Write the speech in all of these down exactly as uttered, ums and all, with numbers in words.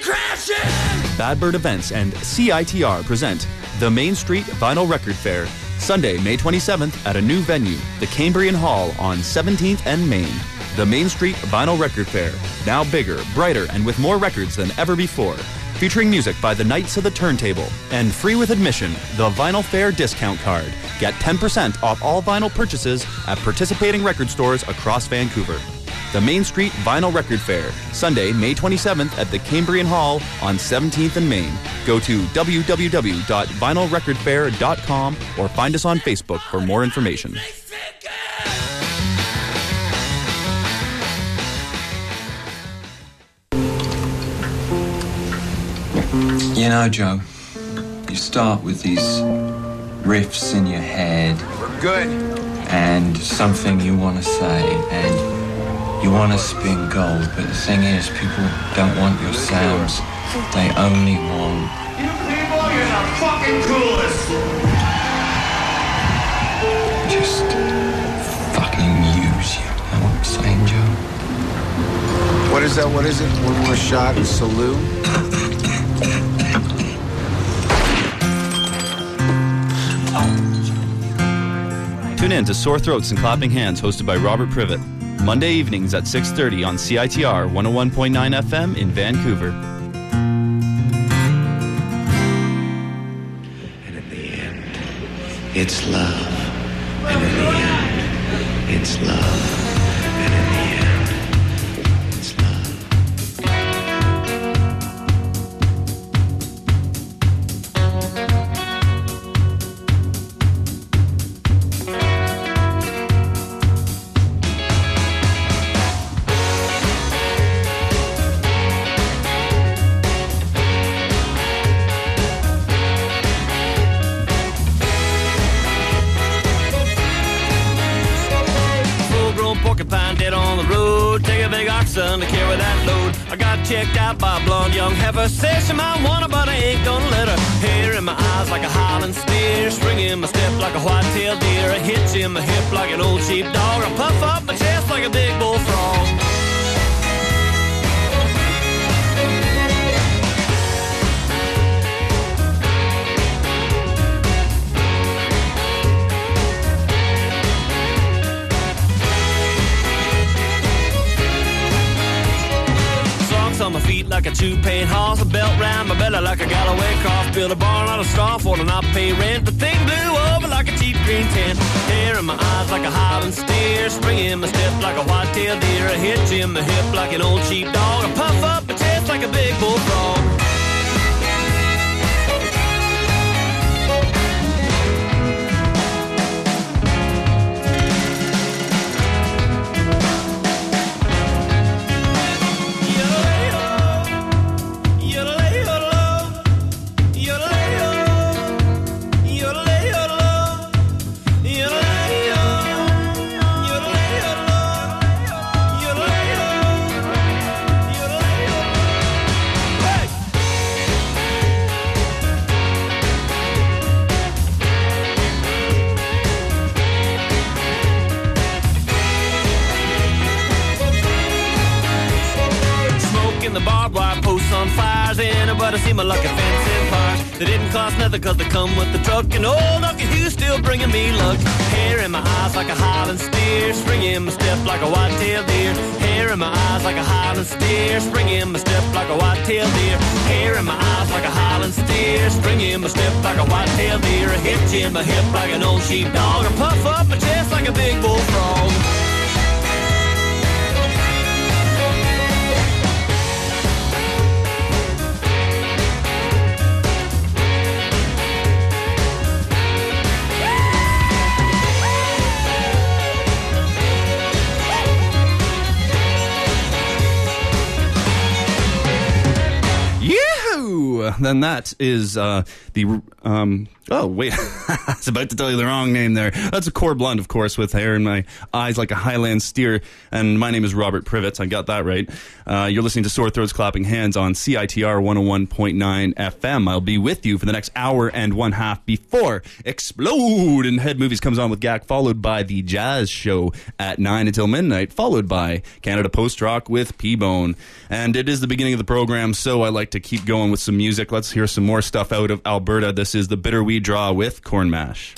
crashing! Bad Bird Events and C I T R present the Main Street Vinyl Record Fair, Sunday, May twenty-seventh at a new venue, the Cambrian Hall on seventeenth and Main. The Main Street Vinyl Record Fair, now bigger, brighter, and with more records than ever before. Featuring music by the Knights of the Turntable, and free with admission, the Vinyl Fair discount card. Get ten percent off all vinyl purchases at participating record stores across Vancouver. The Main Street Vinyl Record Fair, Sunday, May twenty-seventh at the Cambrian Hall on seventeenth and Main. Go to w w w dot vinyl record fair dot com or find us on Facebook for more information. You know, Joe, you start with these riffs in your head. We're good. And something you want to say, and you want to spin gold, but the thing is, people don't want your sounds. They only want... You people, you're the fucking coolest! Just fucking use you. Know what I'm saying, Joe? What is that? What is it? One more shot and salute? Tune in to Sore Throats and Clapping Hands, hosted by Robert Privet. Monday evenings at six thirty on C I T R one oh one point nine F M in Vancouver. And in the end, it's love. And in the end, it's love. And in the end, it's love. To carry that load. I got checked out by a blonde young heifer. Says she might want her, but I ain't gonna let her. Hair in my eyes like a Highland steer, string in my step like a white-tailed deer, a hitch in my hip like an old sheepdog, I puff up my chest like a big bullfrog. On my feet like a two-pane horse, a belt round my belly like a Galloway cross, build a barn out of straw for to not pay rent. The thing blew over like a cheap green tent. Hair in my eyes like a Highland steer, spring in my step like a white-tailed deer, a hitch in my hip like an old sheepdog, I puff up my chest like a big bullfrog. But I see my lucky fancy parts. They didn't cost nothing cause they come with the truck. And old Uncle Hugh's still bringing me luck. Hair in my eyes like a Highland steer, string in my step like a white-tailed deer. Hair in my eyes like a Highland steer, string in my step like a white-tailed deer. Hair in my eyes like a Highland steer, string in my step like a white-tailed deer. A hitch in my hip like an old sheepdog, I puff up my chest like a big bullfrog. Then that is uh, the um, Oh, wait. I was about to tell you the wrong name there. That's a Core Blunt, of course, with hair in my eyes like a Highland steer. And my name is Robert Privett. I got that right. Uh, you're listening to Sore Throats Clapping Hands on C I T R one oh one point nine F M. I'll be with you for the next hour and one half before Explode and Head Movies comes on with G A C, followed by The Jazz Show at nine until midnight, followed by Canada Post Rock with P-Bone. And it is the beginning of the program, so I like to keep going with some music. Let's hear some more stuff out of Alberta. This is the Bitterweed Draw with Corn Mash.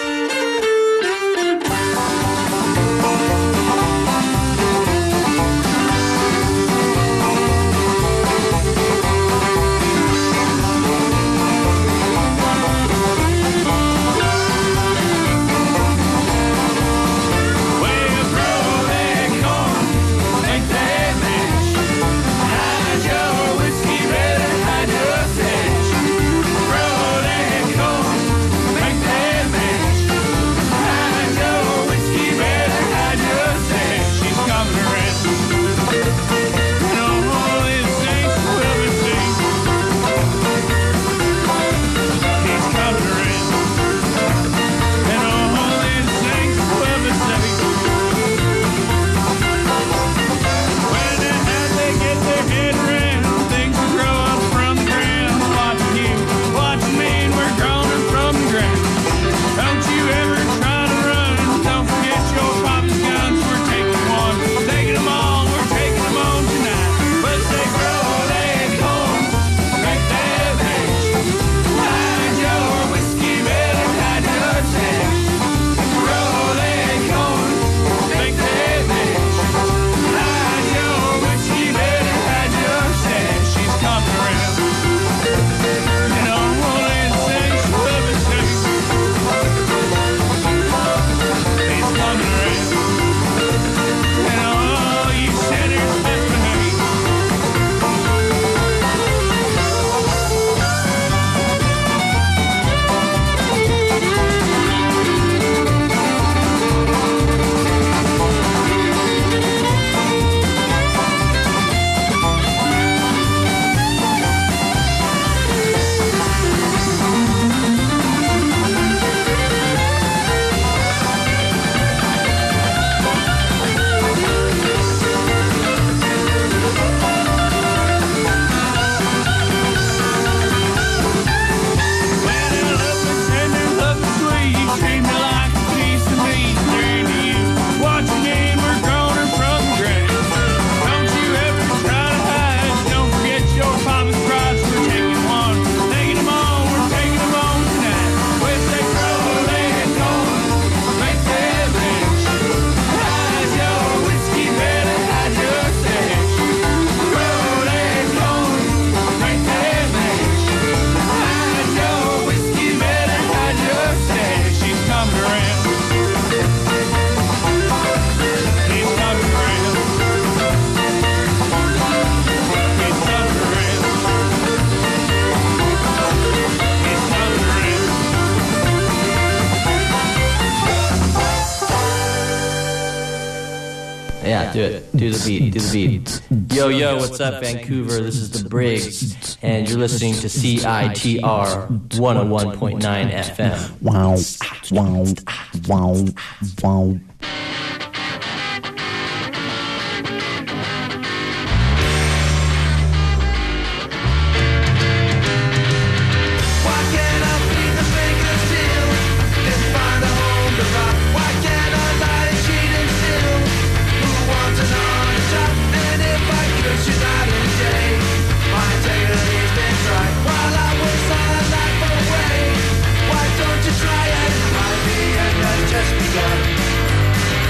Yeah, do it. Do the beat. Do the beat. Yo, yo, what's up, Vancouver? This is the Briggs, and you're listening to C I T R one oh one point nine F M. Wow, wow, wow, wow. Just begun.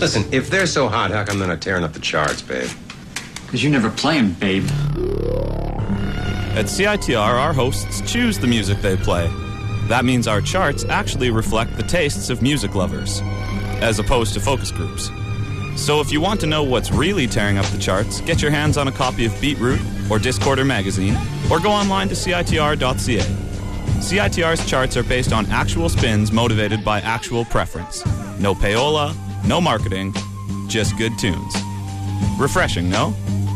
Listen, if they're so hot, how come they're not tearing up the charts, babe? Because you never play them, babe. At C I T R, our hosts choose the music they play. That means our charts actually reflect the tastes of music lovers, as opposed to focus groups. So if you want to know what's really tearing up the charts, get your hands on a copy of Beatroot or Discorder magazine, or go online to C I T R dot C A. C I T R's charts are based on actual spins motivated by actual preference. No payola, no marketing, just good tunes. Refreshing, no?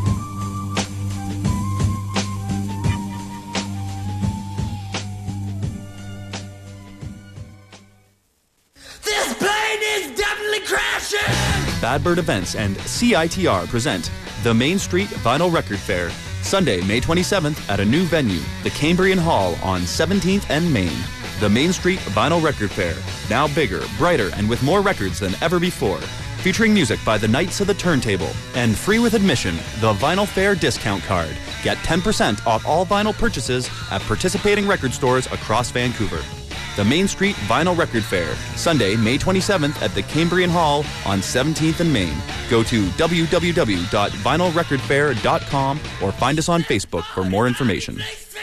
This plane is definitely crashing! Bad Bird Events and C I T R present the Main Street Vinyl Record Fair, Sunday, May twenty-seventh at a new venue, the Cambrian Hall on seventeenth and Main. The Main Street Vinyl Record Fair, now bigger, brighter, and with more records than ever before. Featuring music by the Knights of the Turntable, and free with admission, the Vinyl Fair discount card. Get ten percent off all vinyl purchases at participating record stores across Vancouver. The Main Street Vinyl Record Fair, Sunday, May twenty-seventh at the Cambrian Hall on seventeenth and Main. Go to w w w dot vinyl record fair dot com or find us on Facebook for more information.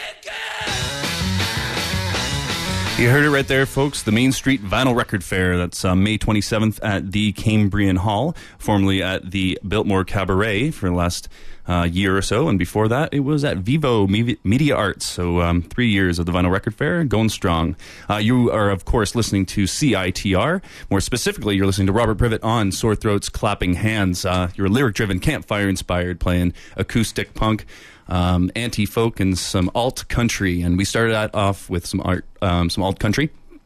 You heard it right there, folks. The Main Street Vinyl Record Fair. That's uh, May twenty-seventh at the Cambrian Hall, formerly at the Biltmore Cabaret for the last uh, year or so. And before that, it was at Vivo Media Arts. So um, three years of the Vinyl Record Fair, going strong. Uh, you are, of course, listening to C I T R. More specifically, you're listening to Robert Privet on Sore Throats Clapping Hands. Uh, you're lyric-driven, campfire-inspired, playing acoustic punk, Um, anti-folk, and some alt country, and we started that off with some art, um, some alt country.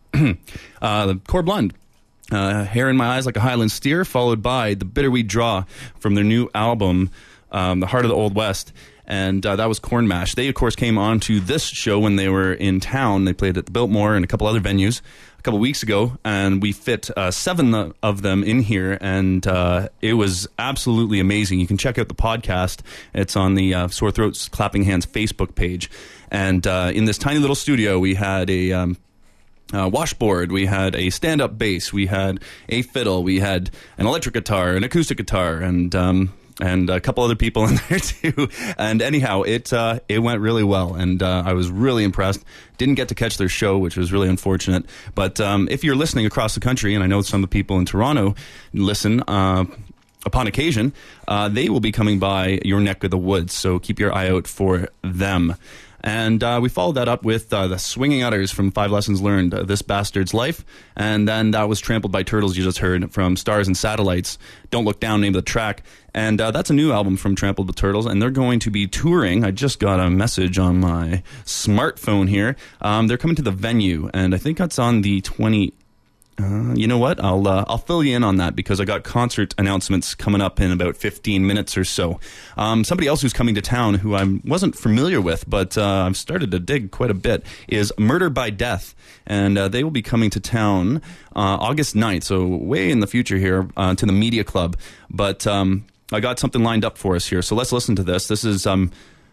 uh, Core Blund, uh, Hair in My Eyes Like a Highland Steer, followed by The Bitterweed Draw from their new album, um, The Heart of the Old West, and uh, that was Corn Mash. They, of course, came on to this show when they were in town. They played at the Biltmore and a couple other venues a couple weeks ago, and we fit uh, seven of them in here, and uh, it was absolutely amazing. You can check out the podcast. It's on the uh, Sore Throats Clapping Hands Facebook page. And uh, in this tiny little studio, we had a um, uh, washboard, we had a stand-up bass, we had a fiddle, we had an electric guitar, an acoustic guitar, and um, and a couple other people in there too. And anyhow, it uh, it went really well, and uh, I was really impressed. Didn't get to catch their show, which was really unfortunate. But um, if you're listening across the country, and I know some of the people in Toronto listen uh, upon occasion, uh, they will be coming by your neck of the woods. So keep your eye out for them. And uh, we followed that up with uh, the Swinging Utters from Five Lessons Learned, uh, This Bastard's Life. And then that was Trampled by Turtles, you just heard, from Stars and Satellites. Don't Look Down, name of the track. And uh, that's a new album from Trampled by Turtles, and they're going to be touring. I just got a message on my smartphone here. Um, they're coming to the venue, and I think that's on the twenty... Uh, you know what? I'll uh, I'll fill you in on that because I got concert announcements coming up in about fifteen minutes or so. Um, somebody else who's coming to town who I wasn't familiar with, but uh, I've started to dig quite a bit, is Murder by Death. And uh, they will be coming to town uh, August ninth, so way in the future here, uh, to the Media Club. But um, I got something lined up for us here, so let's listen to this. This is um,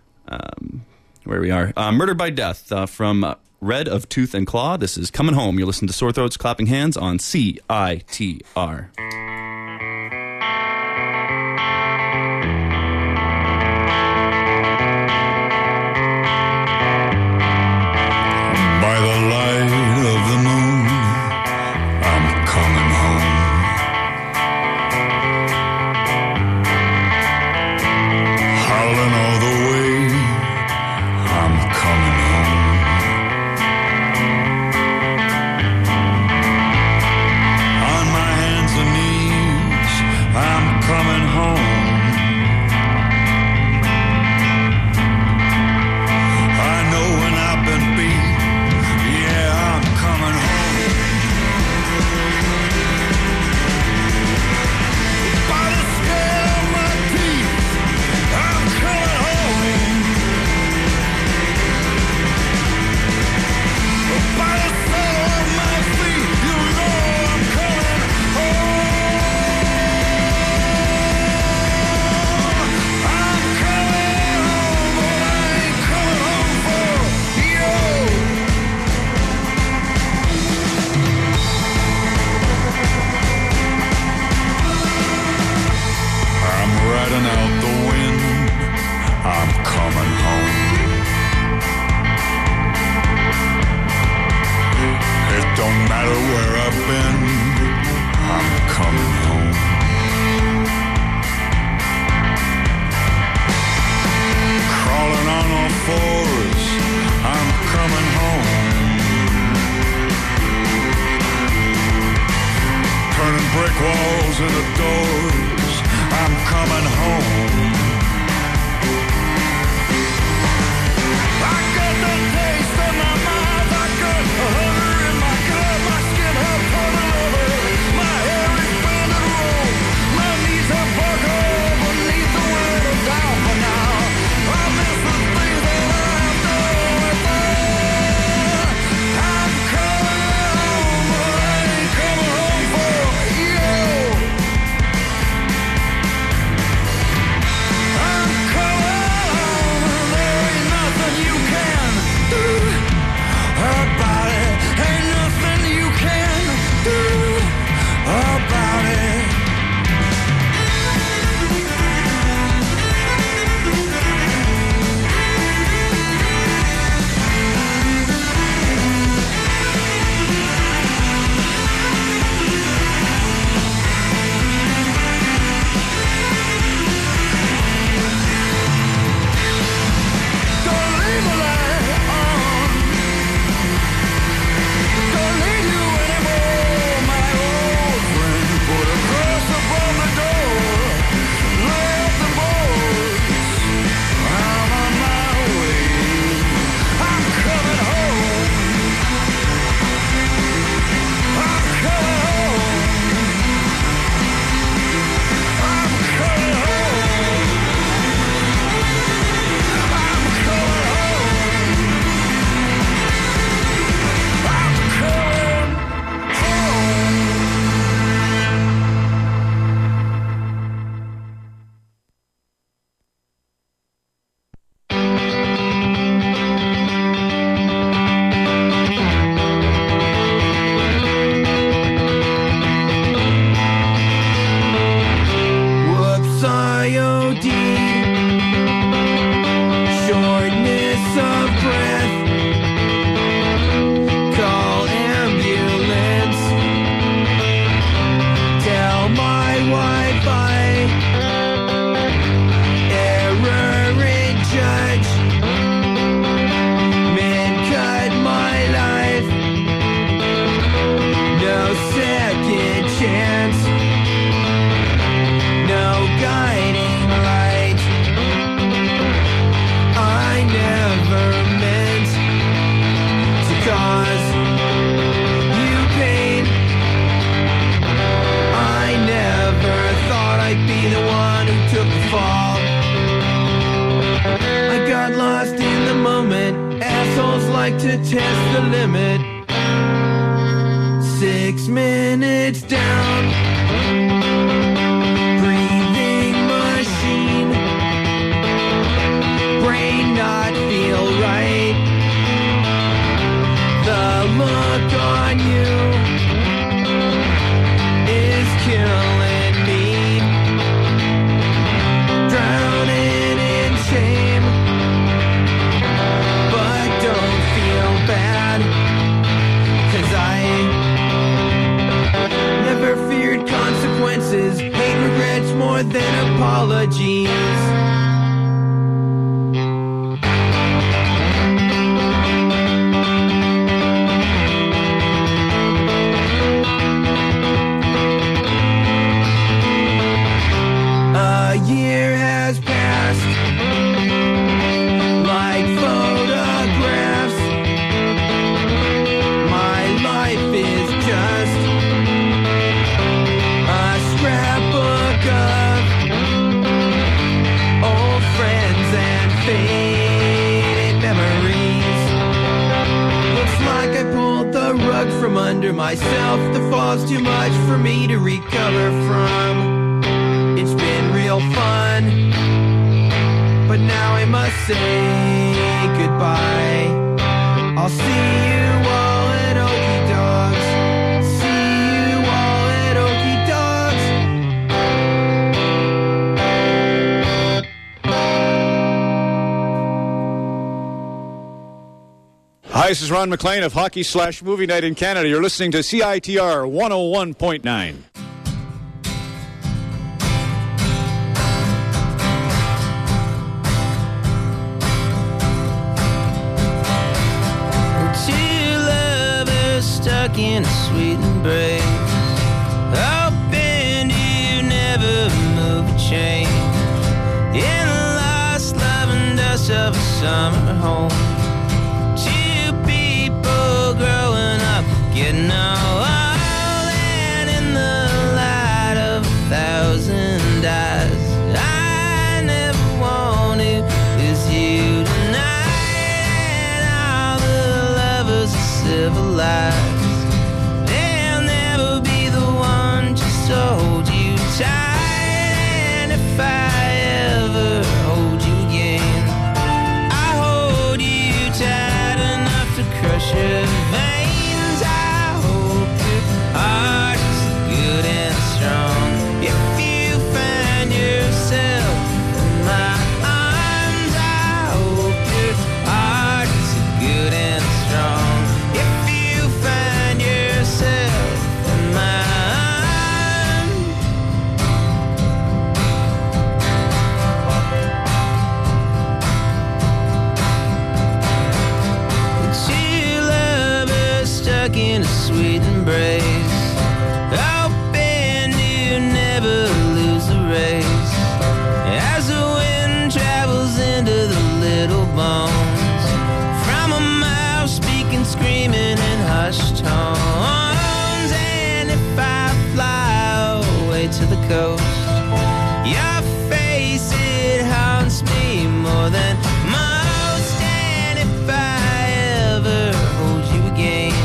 um, where we are. Uh, Murder by Death uh, from... Uh, Red of Tooth and Claw. This is Coming Home. You're listening to Sore Throats Clapping Hands on C I T R. By the light of the moon, I'm coming home. Howling all the way, I'm coming home. On my hands and knees to test the limit. Six minutes down. Breathing machine. Brain not feel right. The look on you is killing me. Drowning in shame, but don't feel bad, 'cause I never feared consequences. Hate regrets more than apologies. A year has passed like photographs. My life is just a scrapbook of old friends and faded memories. Looks like I pulled the rug from under myself. The fall's too much for me to recover from. It's been real fun, but now I must say goodbye. I'll see you all at Okie Dogs. See you all at Okie Dogs. Hi, this is Ron McLean of Hockey Slash Movie Night in Canada. You're listening to C I T R one oh one point nine. Stuck in a sweet embrace, hoping you never move a change. In the lost love and dust of a summer home, two people growing up, getting old, and in the light of a thousand eyes, I never want to lose you tonight. And all the lovers are civilized. To hold you tight, and if I ever hold you again, I hold you tight enough to crush your veins. I hope your heart is good and strong. If you find yourself in my arms, I hope your heart is good and strong. If you find yourself in my in a sweet embrace, hoping you never lose the race. As the wind travels into the little bones, from a mouth speaking, screaming in hushed tones. And if I fly away to the coast, your face, it haunts me more than most. And if I ever hold you again,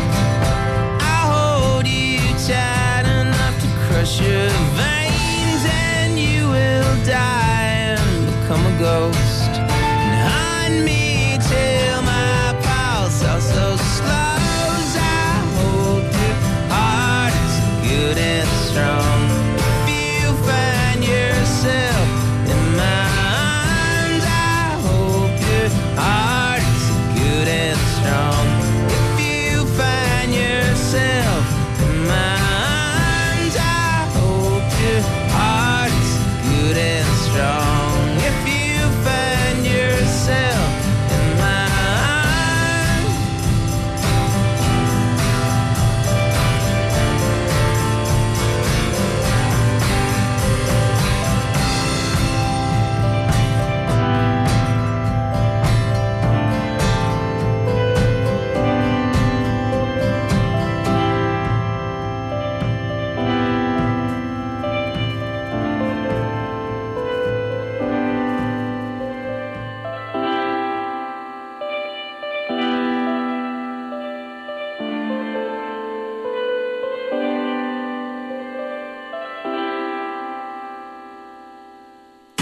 tight enough to crush your veins, and you will die and become a ghost, and haunt me till my pulse also slows. I hope your heart is good and strong. If you find yourself in my arms, I hope your heart is good and strong. If you find yourself in my heart is good and strong. If you find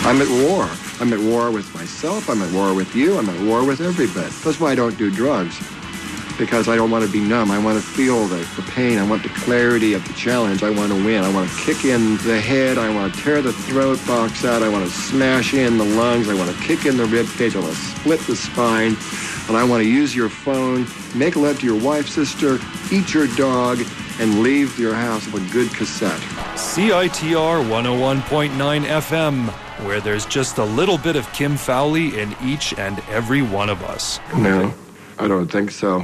I'm at war. I'm at war with myself. I'm at war with you. I'm at war with everybody. That's why I don't do drugs. Because I don't want to be numb. I want to feel the, the pain. I want the clarity of the challenge. I want to win. I want to kick in the head. I want to tear the throat box out. I want to smash in the lungs. I want to kick in the rib cage. I want to split the spine. And I want to use your phone, make love to your wife, sister, eat your dog, and leave your house with a good cassette. C I T R one oh one point nine F M, where there's just a little bit of Kim Fowley in each and every one of us. No, I don't think so.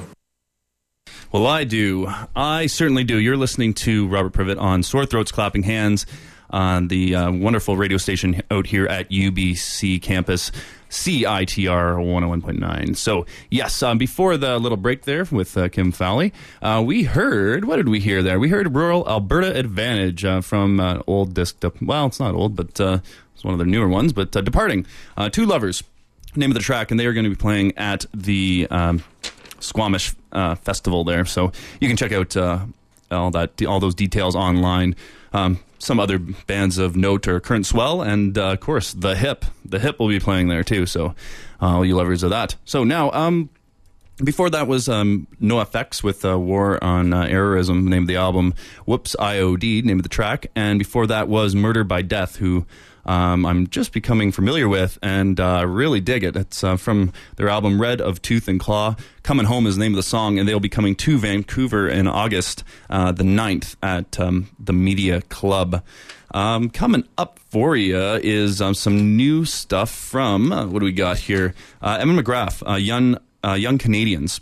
Well, I do. I certainly do. You're listening to Robert Privet on Sore Throats Clapping Hands on the uh, wonderful radio station out here at U B C campus, C I T R one oh one point nine. So, yes, um, before the little break there with uh, Kim Fowley, uh, we heard, what did we hear there? We heard Rural Alberta Advantage uh, from uh, old disc, de- well, it's not old, but uh, it's one of their newer ones, but uh, Departing. Uh, Two Lovers, name of the track, and they are going to be playing at the um, Squamish uh, Festival there. So you can check out uh, all that, all those details online. Um, some other bands of note are Current Swell, and uh, of course The Hip. The Hip will be playing there too. So uh, all you lovers of that. So now, um, before that was um, NoFX with uh, War on uh, Errorism, name of the album. Whoops, I O D, name of the track. And before that was Murder by Death, who um, I'm just becoming familiar with and uh, really dig it. It's uh, from their album Red of Tooth and Claw. Coming Home is the name of the song, and they'll be coming to Vancouver in August uh, the ninth at um, the Media Club. Um, coming up for you is um, some new stuff from, uh, what do we got here? Uh, Emma McGrath, uh, Young, uh, Young Canadians.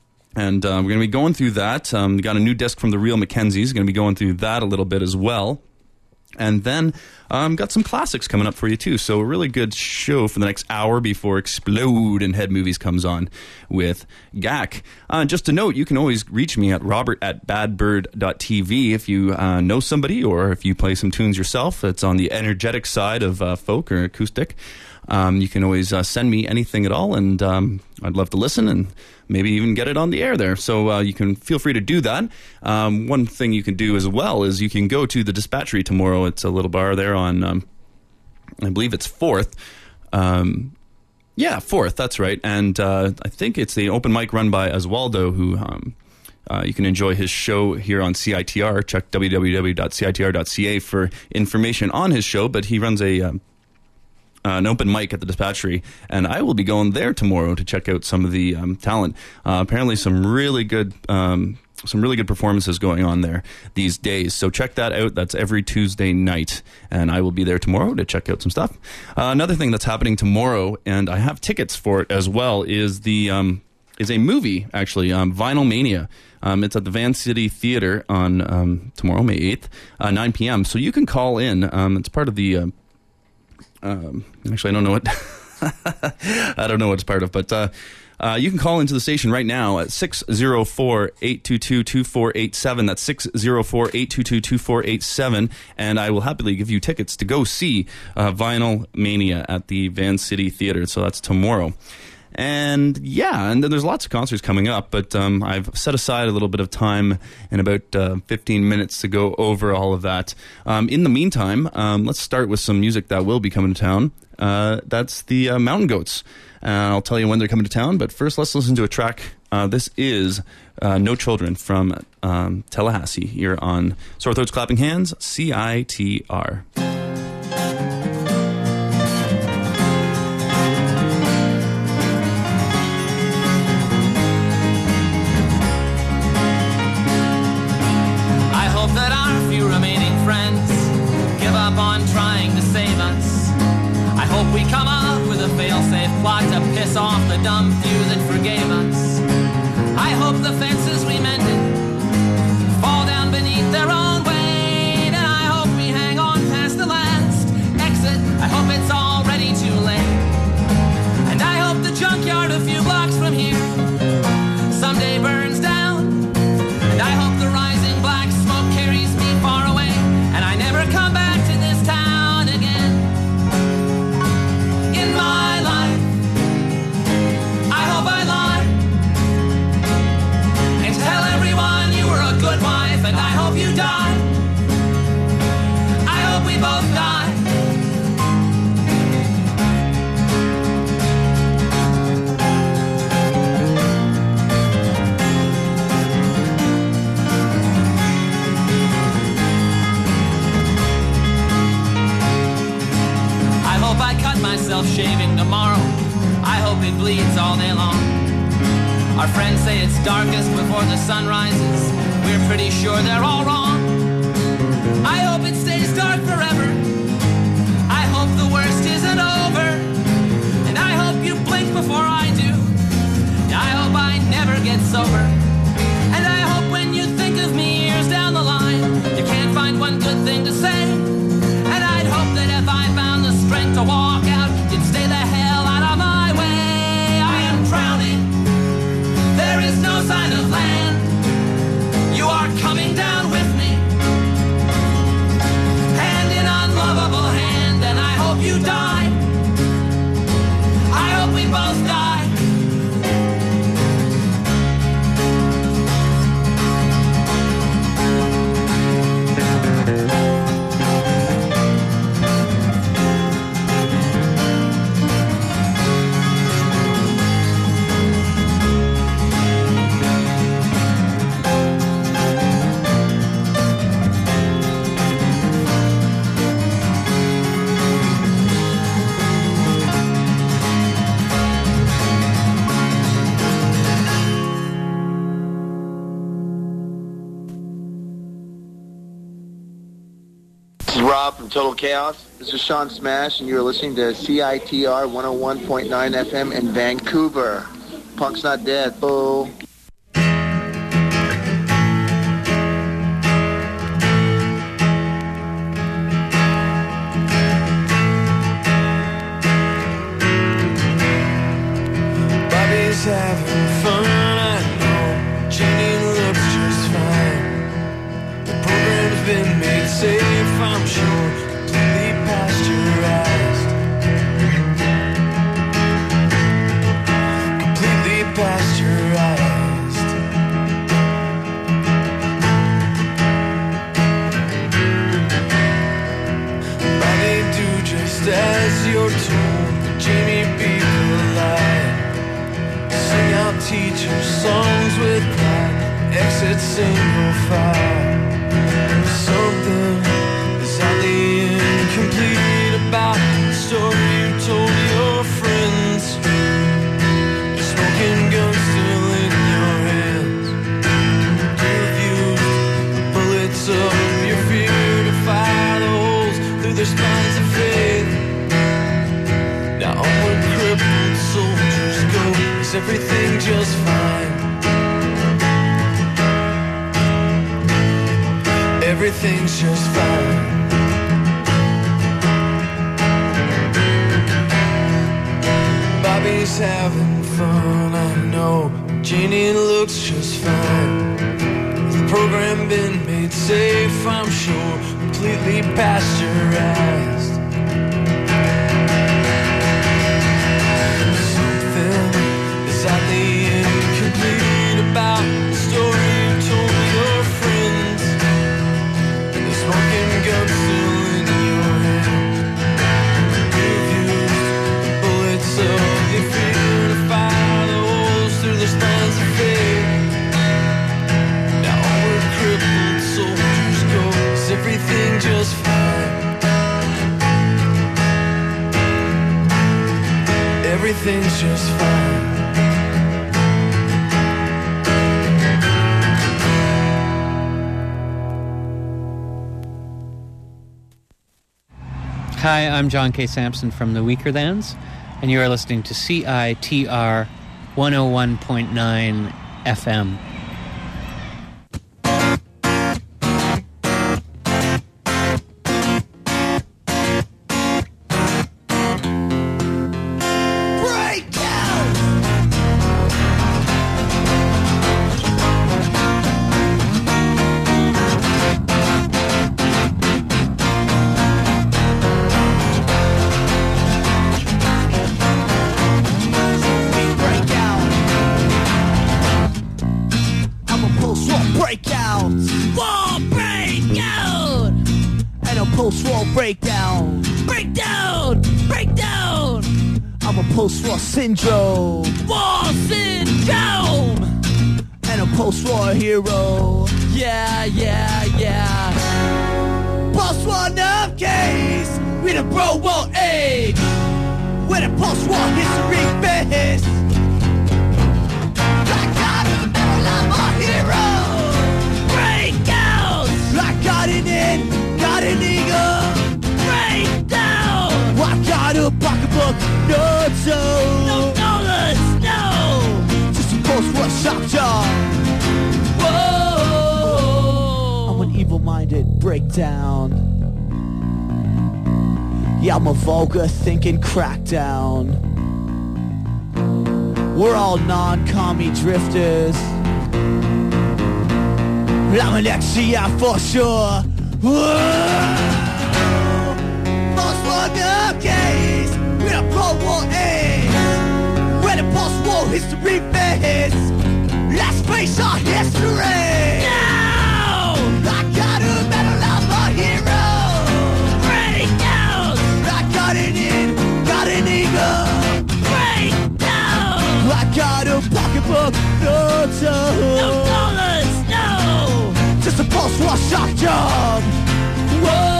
And uh, we're going to be going through that. Um, we got a new disc from the Real Mackenzies. Going to be going through that a little bit as well. And then um, got some classics coming up for you, too. So a really good show for the next hour before Explode and Head Movies comes on with G A C. Uh, just a note, you can always reach me at robert at badbird dot t v if you uh, know somebody or if you play some tunes yourself. It's on the energetic side of uh, folk or acoustic. Um, you can always uh, send me anything at all, and um, I'd love to listen and maybe even get it on the air there. So uh, you can feel free to do that. Um, one thing you can do as well is you can go to the Dispatchery tomorrow. It's a little bar there on, um, I believe it's fourth. Um, yeah, fourth, that's right. And uh, I think it's the open mic run by Oswaldo, who um, uh, you can enjoy his show here on C I T R. Check w w w dot c i t r dot c a for information on his show, but he runs a... Um, Uh, an open mic at the Dispatchery, and I will be going there tomorrow to check out some of the um, talent. Uh, apparently, some really good, um, some really good performances going on there these days. So check that out. That's every Tuesday night, and I will be there tomorrow to check out some stuff. Uh, another thing that's happening tomorrow, and I have tickets for it as well, is the um, is a movie actually, um, Vinyl Mania. Um, it's at the Van City Theater on um, tomorrow, May eighth, uh, nine p.m. So you can call in. Um, it's part of the. Uh, Um, actually, I don't know what I don't know what it's part of, but uh, uh, you can call into the station right now at six oh four, eight two two, two four eight seven. That's six oh four, eight two two, two four eight seven, and I will happily give you tickets to go see uh, Vinyl Mania at the Van City Theater. So that's tomorrow. And yeah, and then there's lots of concerts coming up, but um, I've set aside a little bit of time in about uh, fifteen minutes to go over all of that. Um, in the meantime, um, let's start with some music that will be coming to town. Uh, that's the uh, Mountain Goats. Uh, I'll tell you when they're coming to town, but first let's listen to a track. Uh, this is uh, No Children from um, Tallahassee here on Sore Throats Clapping Hands, C I T R. We come up with a fail-safe plot to piss off the dumb few that forgave us. I hope the fences we mended fall down beneath their own weight, and I hope we hang on past the last exit. I hope it's already too late, and I hope the junkyard a few blocks from here someday burns down, and I hope the rising black smoke carries me far away, and I never come back to this town again. In my life, I hope I lie and tell everyone you were a good wife, and I hope you die. hope I cut myself shaving tomorrow. I hope it bleeds all day long. Our friends say it's darkest before the sun rises. We're pretty sure they're all wrong. I hope it stays dark forever. I hope the worst isn't over. And I hope you blink before I do. I hope I never get sober. And I hope when you think of me years down the line, you can't find one good thing to say. And I'd hope that if I found the strength to walk out, you'd stay the hell out of my way. I am drowning. There is no sign of land. You are coming down with me, hand in unlovable hand. And I hope you die. I hope we both die. Rob from Total Chaos. This is Sean Smash, and you're listening to C I T R one oh one point nine F M in Vancouver. Punk's not dead, boo. Bobby's having fun, I know. Jeannie looks just fine. The program's been made safe, I'm sure, completely pasteurized. Completely pasteurized. Bobby, do just as you're told. Jamie, be polite. Sing out teacher songs with pride. Exit single file. Something is oddly incomplete about the story you told your friends. You're smoking guns still in your hands. You've used the bullets of your fear to fire the holes through their spines of faith. Now onward crippled soldiers go. Is everything just fine? Everything's just fine. Bobby's having fun, I know. Jeannie looks just fine. Has the program been made safe, I'm sure, completely pasteurized. Something is oddly incomplete about the story you told your friends. Smoking guns still in your hands. You've used the bullets of your fear to fire the holes through the spines of faith. Now onward crippled soldiers go. Is everything just fine? Everything's just fine. Hi, I'm John K. Sampson from the Weakerthans, and you are listening to C I T R one oh one point nine F M. Breakdown, breakdown, breakdown. I'm a post-war syndrome, war syndrome, and a post-war hero. Yeah, yeah, yeah. Post-war nutcase with a bro war age. post-war history face. I got a medal, I'm a hero. Breakouts. I got an in, got an eagle. Breakdown. I got a pocketbook, no toe. No dollars, no. Just a post-war shock job. Whoa. I'm an evil-minded breakdown. Yeah, I'm a vulgar thinking crackdown. We're all non-commie drifters. I'm an X C I for sure. Post-war case with a pro-war age. When a post-war history phase. Let's face our history. Now I got a medal, I'm a hero. Breakdown. I got it in, got an eagle. Breakdown. I got a pocketbook, no toe. No dollars, no. Just a post-war shock job. Whoa.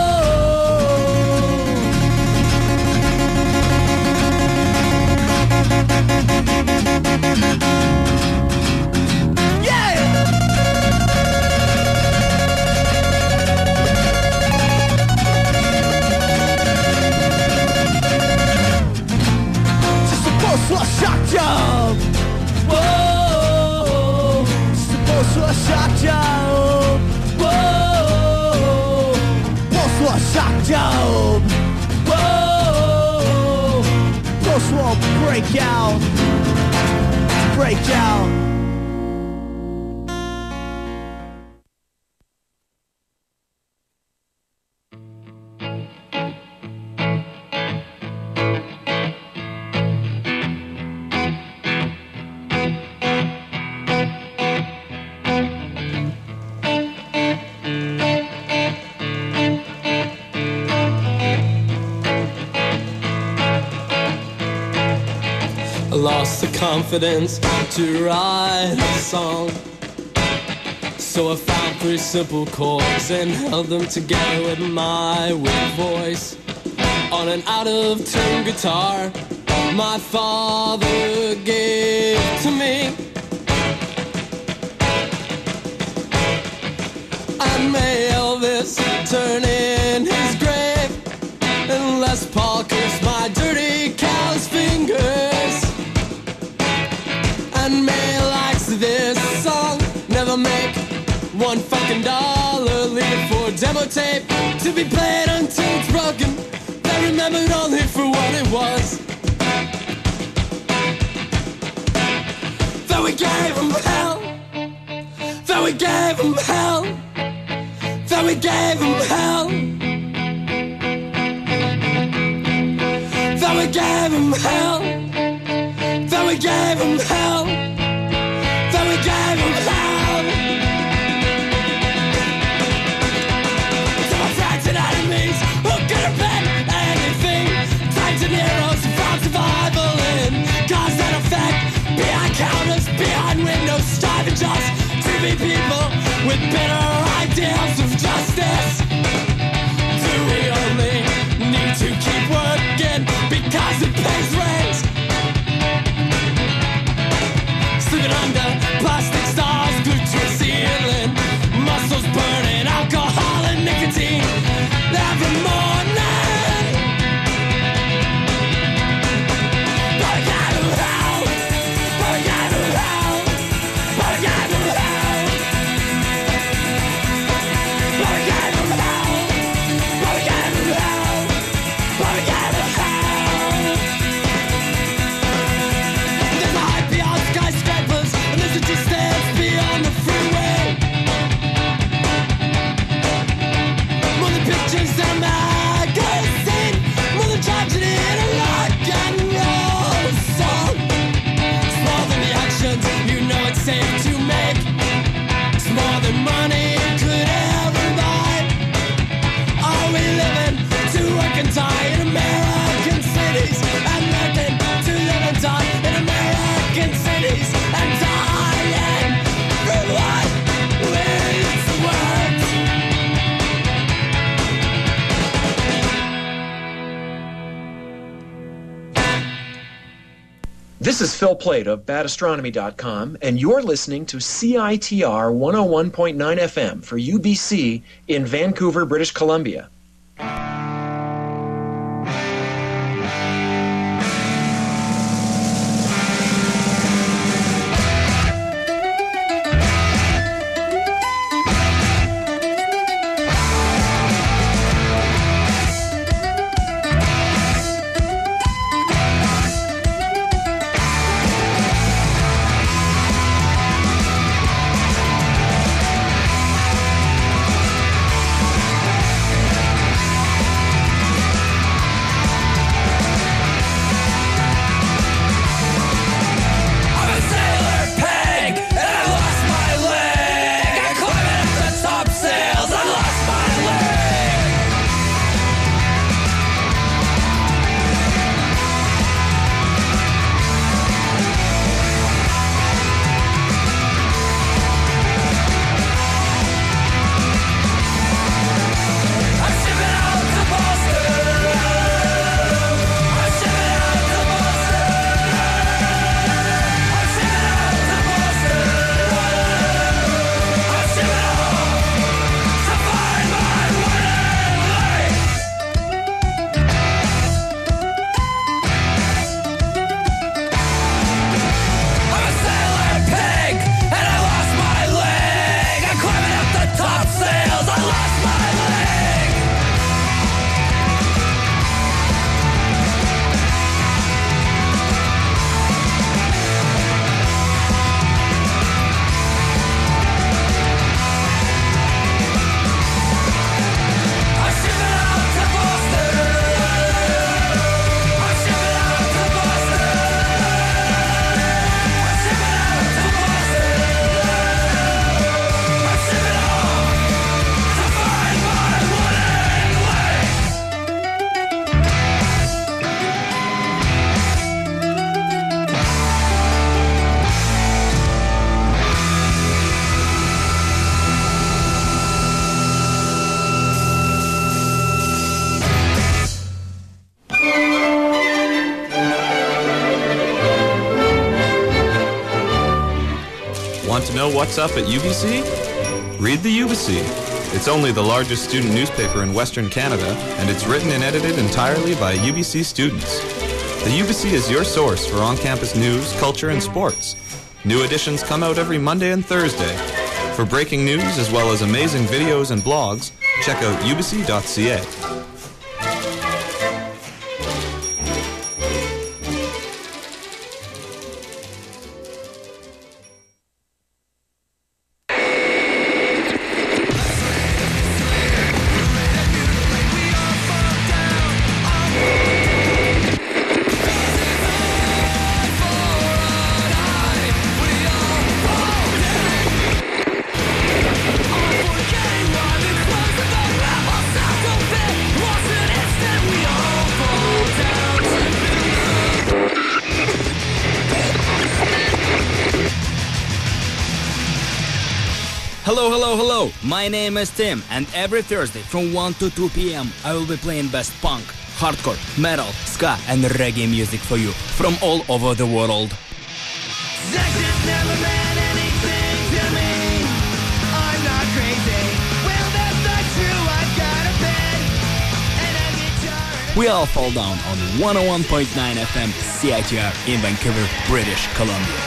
Post-war shock job. Whoa. Just a post-war shock job. Whoa. Post-war shock job. Whoa. Post-war breakout. Breakout. Lost the confidence to write a song, so I found three simple chords and held them together with my weak voice on an out-of-tune guitar my father gave to me. And may Elvis turn in his grave and Les Paul kiss my dirty callous fingers. And May likes this song, never make one fucking dollar, leave it for demo tape to be played until it's broken, then remembered only for what it was. Then we gave him hell, then we gave him hell, then we gave him hell, then we gave him hell, then we gave him hell, then we gave him hell. To my friends and enemies who could have been anything, times and heroes who found survival in cause and effect, behind counters, behind windows, striving just to be people with bitter ideals of justice. Do we only need to keep working because it pays rent? Sleeping under plastic stars glued to a ceiling, muscles burning, alcohol and nicotine every morning. But I got to hell, but I got to hell, but I got to hell, but I got to hell, but I got to hell, but I got to hell. There's a height beyond skyscrapers, and there's a distance beyond the freeway. More than pictures in a magazine, more than tragedy in a rock and roll song. It's more than the actions you know it's safe to make. It's more than money could ever buy. Are we living to work and die in America? This is Phil Plait of bad astronomy dot com, and you're listening to C I T R one oh one point nine F M for U B C in Vancouver, British Columbia. Want to know what's up at U B C? Read the U B C. It's only the largest student newspaper in Western Canada, and it's written and edited entirely by U B C students. The U B C is your source for on-campus news, culture, and sports. New editions come out every Monday and Thursday. For breaking news as well as amazing videos and blogs, check out u b c dot c a. Hello, hello, hello. My name is Tim, and every Thursday from one to two p.m. I will be playing best punk, hardcore, metal, ska, and reggae music for you from all over the world. Sex has never meant anything to me. I'm not crazy. Well, that's not true. I've got a bed and a guitar. We all fall down on one oh one point nine F M C I T R in Vancouver, British Columbia.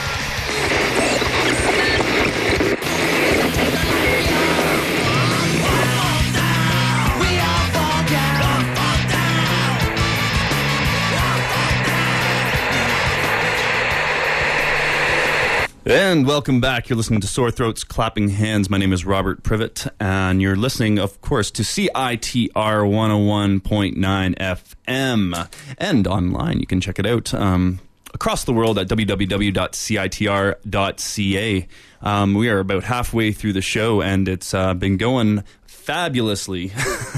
And welcome back. You're listening to Sore Throats, Clapping Hands. My name is Robert Privet, and you're listening, of course, to C I T R one oh one point nine F M. And online, you can check it out um, across the world at w w w dot c i t r dot c a. Um, we are about halfway through the show, and it's uh, been going fabulously.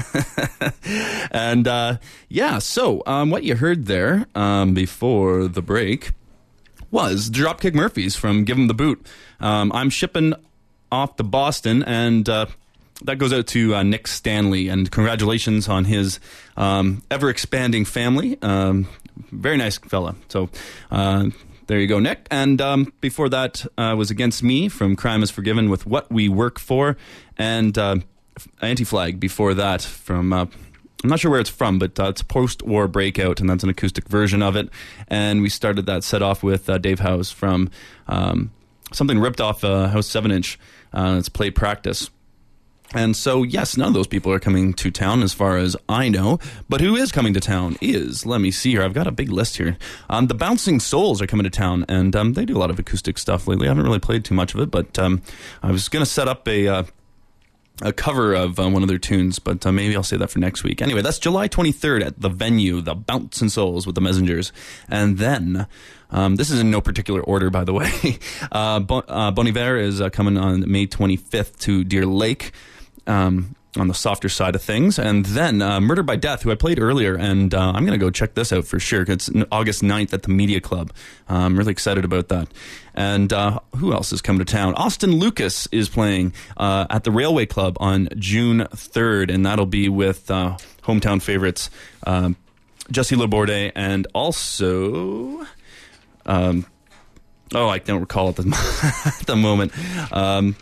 and uh, yeah, so um, what you heard there um, before the break was Dropkick Murphys from Give 'Em the Boot. Um, I'm shipping off to Boston, and uh, that goes out to uh, Nick Stanley, and congratulations on his um, ever-expanding family. Um, very nice fella. So uh, There you go, Nick. And um, before that uh, was Against Me from Crime is Forgiven with What We Work For. And uh, Anti-Flag before that from... Uh, I'm not sure where it's from, but uh, it's Post-War Breakout, and that's an acoustic version of it. And we started that set off with uh, Dave House from um, something ripped off a House seven inch. Uh, it's Play Practice. And so, yes, none of those people are coming to town as far as I know. But who is coming to town is, let me see here, I've got a big list here. Um, the Bouncing Souls are coming to town, and um, they do a lot of acoustic stuff lately. I haven't really played too much of it, but um, I was going to set up a... Uh, a cover of uh, one of their tunes, but uh, maybe I'll say that for next week. Anyway, that's July twenty-third at the Venue, the Bouncing Souls with the Messengers. And then, um, this is in no particular order, by the way, uh, bon, uh, Bon Iver is uh, coming on May twenty-fifth to Deer Lake, um, on the softer side of things. And then uh, Murder by Death, who I played earlier, and uh, I'm going to go check this out for sure. It's August ninth at the Media Club. Uh, I'm really excited about that. And uh, who else is coming to town? Austin Lucas is playing uh, at the Railway Club on June third, and that'll be with uh, hometown favorites um, Jesse Laborde and also... Um, oh, I don't recall at the, at the moment. Um,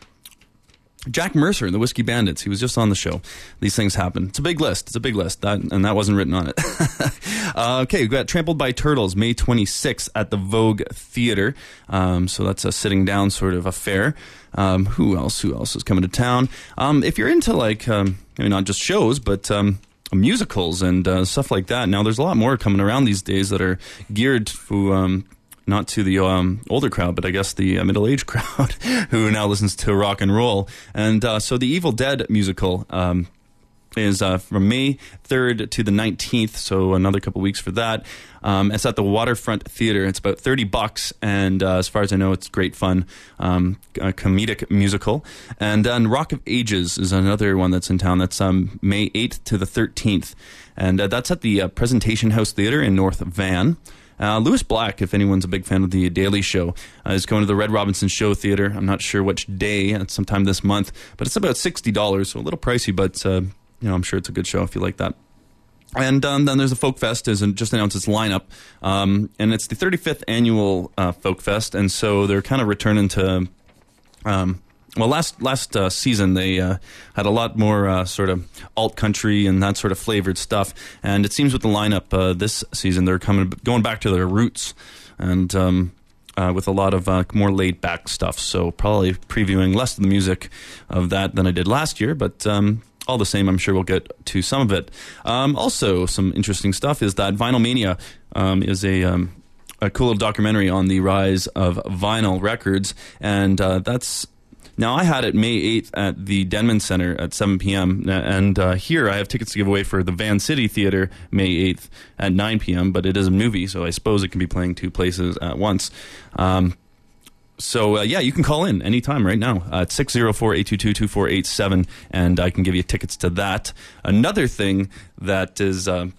Jack Mercer and the Whiskey Bandits. He was just on the show. These things happen. It's a big list. It's a big list. That, and that wasn't written on it. uh, okay, we've got Trampled by Turtles, May twenty-sixth at the Vogue Theater. Um, so that's a sitting down sort of affair. Um, who else? Who else is coming to town? Um, if you're into, like, um, I mean, not just shows, but... Um, musicals and uh, stuff like that. Now, there's a lot more coming around these days that are geared to... Um, not to the um, older crowd, but I guess the uh, middle-aged crowd who now listens to rock and roll. And uh, so the Evil Dead musical um, is uh, from May third to the nineteenth, so another couple weeks for that. Um, it's at the Waterfront Theater. It's about thirty bucks, and uh, as far as I know, it's great fun. Um, a comedic musical. And then Rock of Ages is another one that's in town. That's um, May eighth to the thirteenth, and uh, that's at the uh, Presentation House Theater in North Van. Uh, Lewis Black, if anyone's a big fan of the Daily Show, uh, is going to the Red Robinson Show Theater. I'm not sure which day. It's sometime this month, but it's about sixty dollars, so a little pricey, but uh, you know, I'm sure it's a good show if you like that. And um, then there's the Folk Fest, as just announced its lineup, um, and it's the thirty-fifth annual uh, Folk Fest, and so they're kind of returning to... Um, Well, last last uh, season they uh, had a lot more uh, sort of alt country and that sort of flavored stuff, and it seems with the lineup uh, this season they're coming going back to their roots, and um, uh, with a lot of uh, more laid back stuff. So probably previewing less of the music of that than I did last year, but um, all the same, I'm sure we'll get to some of it. Um, also, some interesting stuff is that Vinyl Mania um, is a um, a cool little documentary on the rise of vinyl records, and uh, that's. Now, I had it May eighth at the Denman Center at seven p.m., and uh, here I have tickets to give away for the Van City Theater May eighth at nine p.m., but it is a movie, so I suppose it can be playing two places at once. Um, so, uh, yeah, you can call in anytime right now at six oh four, eight two two, two four eight seven, and I can give you tickets to that. Another thing that is... Uh,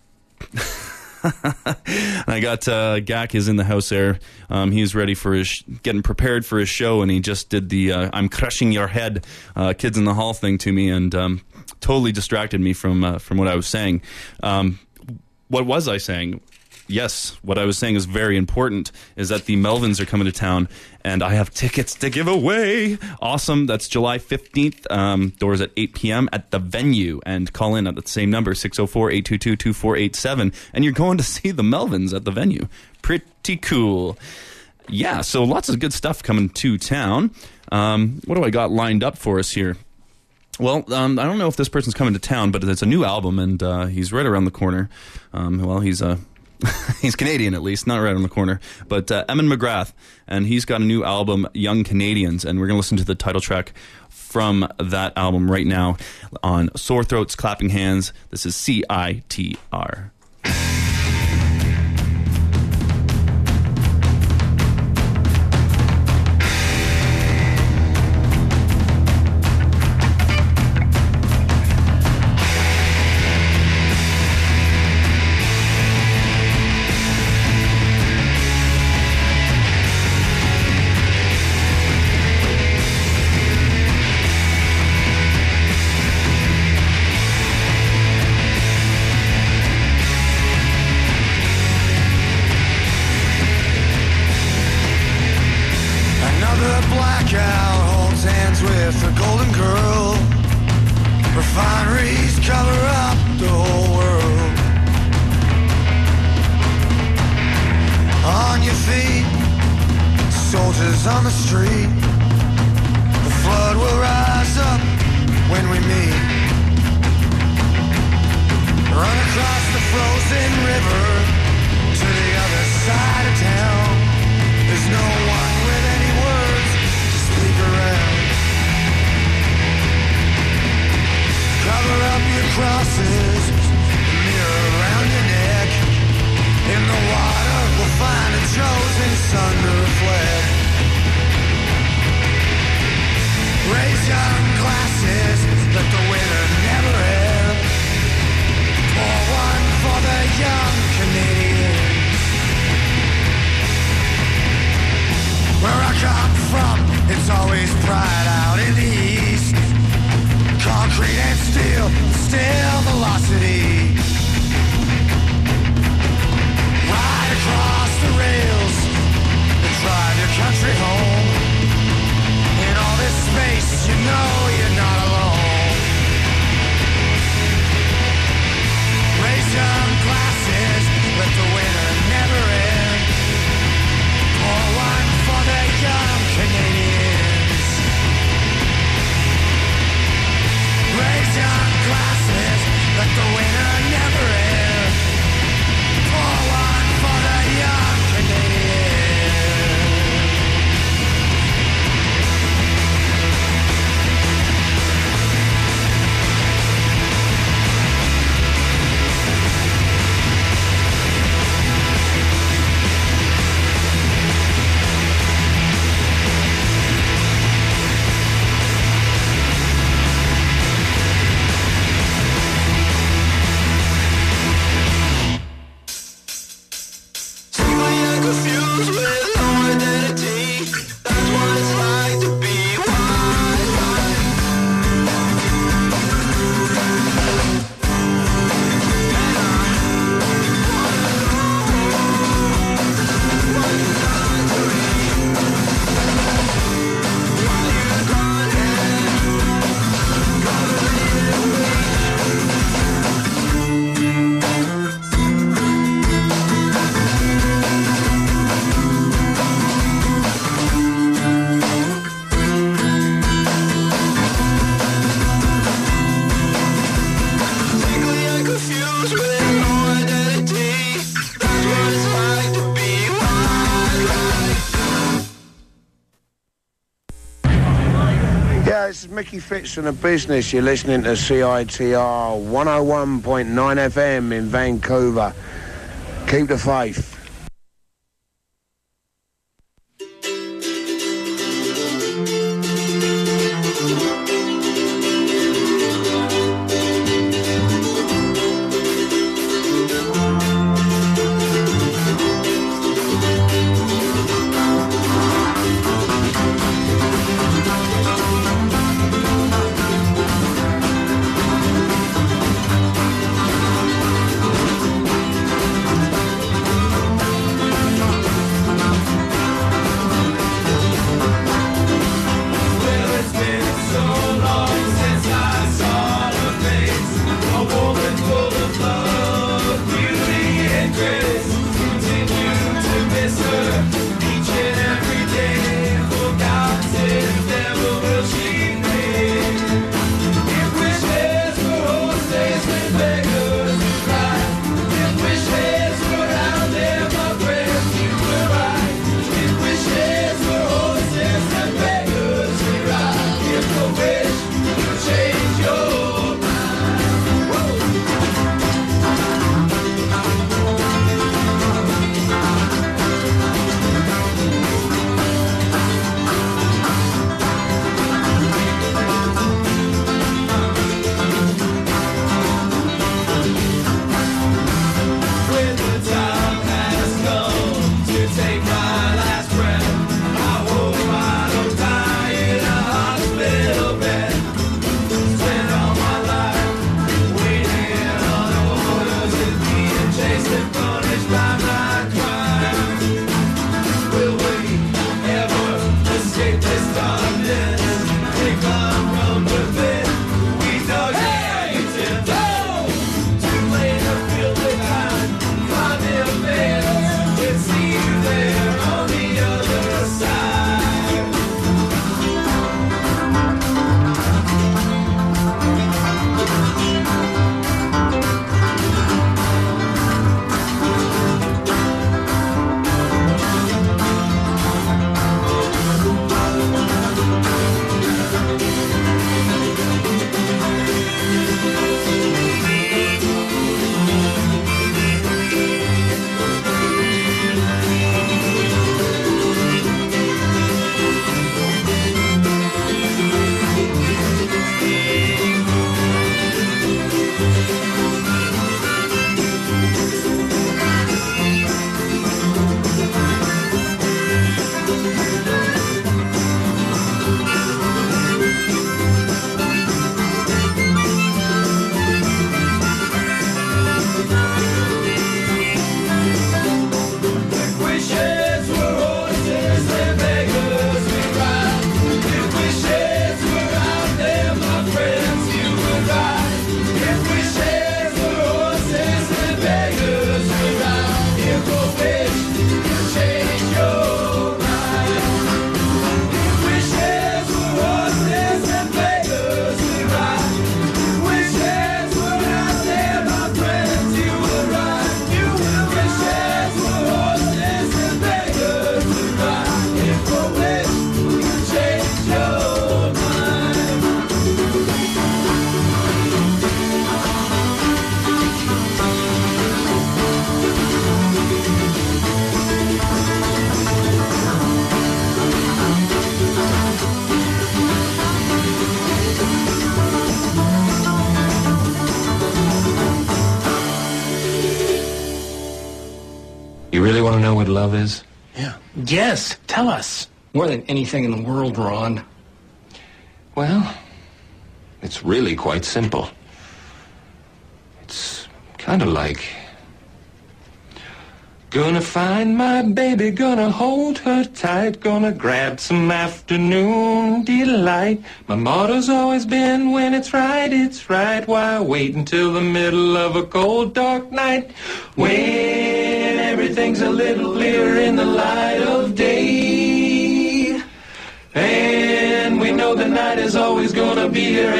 I got uh, Gak is in the house there. Um, he's ready for his sh- getting prepared for his show, and he just did the uh, "I'm crushing your head" uh, Kids in the Hall thing to me, and um, totally distracted me from uh, from what I was saying. Um, what was I saying? Yes, what I was saying is very important, is that the Melvins are coming to town, and I have tickets to give away. Awesome. That's July fifteenth. Um, doors at eight p.m. at the Venue. And call in at the same number, six oh four, eight two two, two four eight seven. And you're going to see the Melvins at the Venue. Pretty cool. Yeah, so lots of good stuff coming to town. Um, what do I got lined up for us here? Well, um, I don't know if this person's coming to town, but it's a new album, and uh, he's right around the corner. Um, well, he's a... he's Canadian, at least, not right on the corner. But uh, Eamon McGrath, and he's got a new album, Young Canadians, and we're going to listen to the title track from that album right now on Sore Throats, Clapping Hands. This is C I T R. Thank blackout holds hands with a golden girl. Refineries cover up the whole world. On your feet, soldiers on the street. The flood will rise up when we meet. Run across the frozen river to the other side of town. There's no one with any words to speak around. Cover up your crosses, the mirror around your neck. In the water we'll find a chosen son to reflect. Raise young glasses, let the winter never end. Pour one for the young Canadians. Where I come from, it's always pride out in the east. Concrete and steel, still velocity. Ride across the rails and drive your country home. In all this space, you know you're not alone. Raise young glasses, let the winter never end. Pour one for the young Canadians. Raise young glasses, let the winter never end. Pour one for the young Canadians. This is Mickey Fitz from The Business. You're listening to C I T R one oh one point nine F M in Vancouver. Keep the faith. You really want to know what love is? Yeah. Yes, tell us. More than anything in the world, Ron. Well, it's really quite simple. It's kind of like... Gonna find my baby, gonna hold her tight, gonna grab some afternoon delight. My motto's always been, when it's right, it's right. Why wait until the middle of a cold, dark night? When everything's a little clearer in the light of day. And we know the night is always gonna be here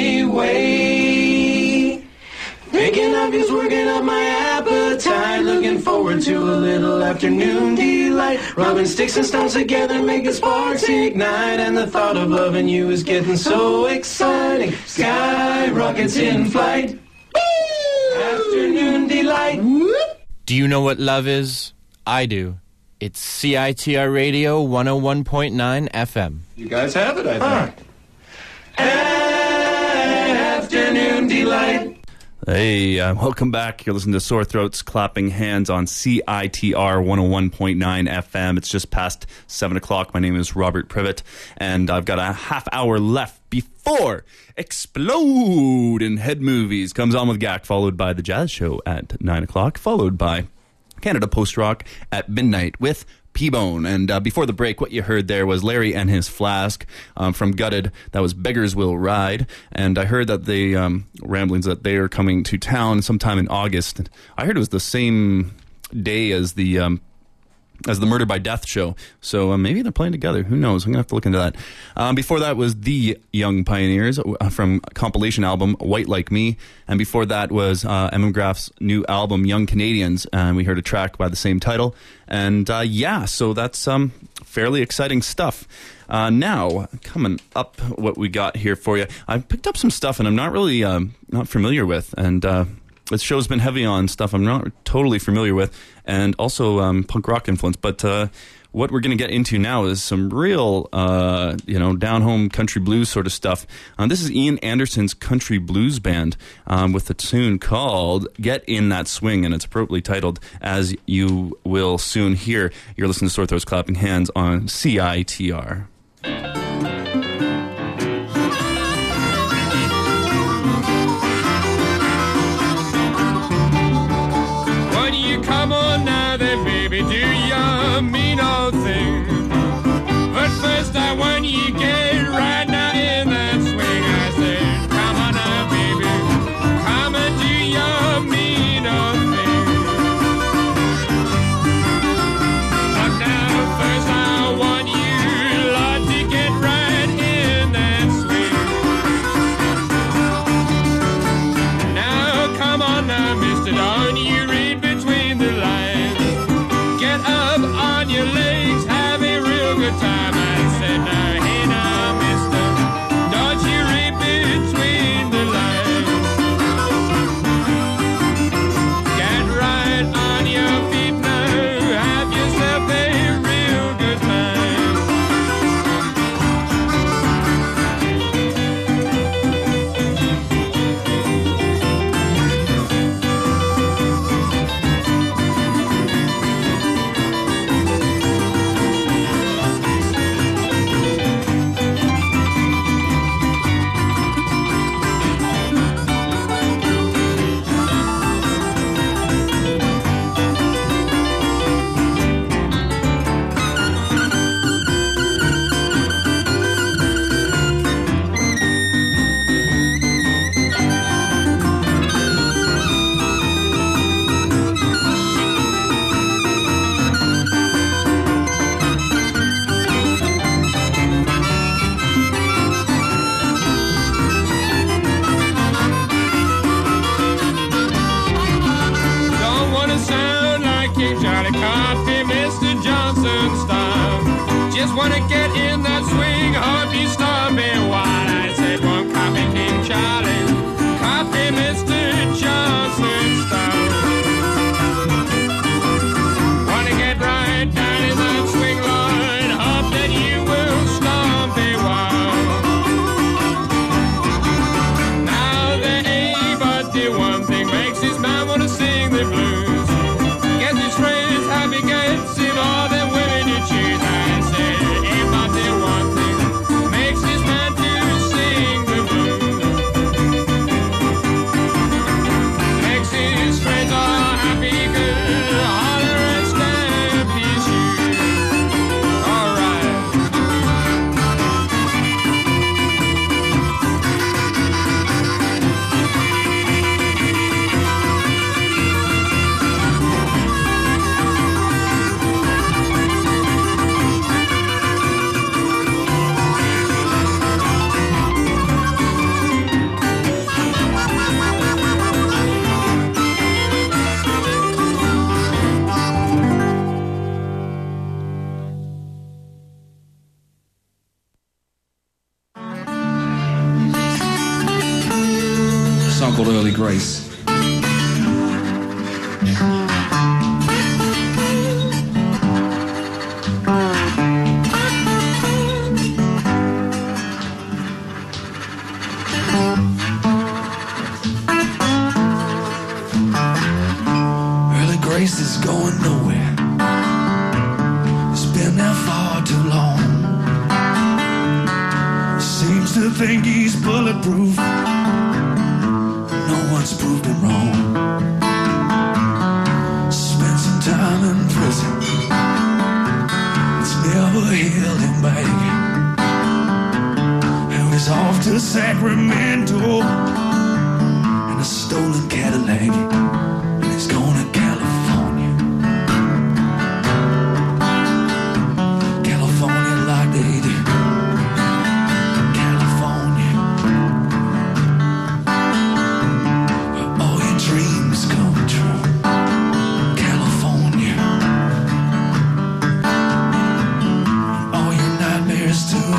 anyway. Thinking of you's working up my appetite. Looking forward to a little afternoon delight. Rubbing sticks and stones together, making sparks ignite. And the thought of loving you is getting so exciting. Sky rockets in flight. Afternoon delight. Do you know what love is? I do. It's C I T R Radio one oh one point nine F M. You guys have it, I think. Huh. Afternoon delight. Hey, uh, welcome back. You're listening to Sore Throats Clapping Hands on C I T R one oh one point nine F M. It's just past seven o'clock. My name is Robert Privet, and I've got a half hour left before Explode in Head Movies comes on with G A C, followed by The Jazz Show at nine o'clock, followed by Canada Post Rock at midnight with P-Bone. And uh, before the break, what you heard there was Larry and His Flask um, from Gutted. That was Beggars Will Ride. And I heard that the um, ramblings that they are coming to town sometime in August. I heard it was the same day as the um, as the Murder by Death show. So uh, maybe they're playing together. Who knows? I'm going to have to look into that. Um, before that was The Young Pioneers uh, from compilation album White Like Me. And before that was uh, M M Graff's new album Young Canadians. And we heard a track by the same title. And uh, yeah, so that's um, fairly exciting stuff. Uh, now, coming up, what we got here for you. I picked up some stuff and I'm not really um, not familiar with. And uh, this show's been heavy on stuff I'm not totally familiar with. And also um, punk rock influence. But uh, what we're going to get into now is some real, uh, you know, down-home country blues sort of stuff. Um, this is Ian Anderson's country blues band um, with a tune called Get In That Swing, and it's appropriately titled, as you will soon hear. You're listening to Sore Throats Clapping Hands on C I T R. Come on now then, baby, do ya mean all thing? But first I want you get right now in that swing. I said, come on now, baby, come and do ya mean all thing? But now first I want you, Lord, to get right in that swing. Now come on now, Mister Don, you read between the lines. Get up on your legs, have a real good time. I said, now, hey now, mister, don't you read between the lines. Get right on your feet now, have yourself a real good time. Don't wanna sound like King Johnny Coffee, Mister Johnson style. Just wanna get in that swing, hope you stop me while I said one copy, King Charlie. Coffee, Mister Johnson style. Wanna get right down in that swing, Lord, hope that you will stomp a while. Now there ain't but the one thing makes this man wanna sing the blues. Guess his friends have Grace. Early Grace is going nowhere. It's been there far too long. Seems to think he's bulletproof. No one's proved him wrong. Spent some time in prison. It's never held him back. And he's off to Sacramento in a stolen Cadillac. And he's going to California. California like they do. California. Where all your dreams come true. California. And all your nightmares too.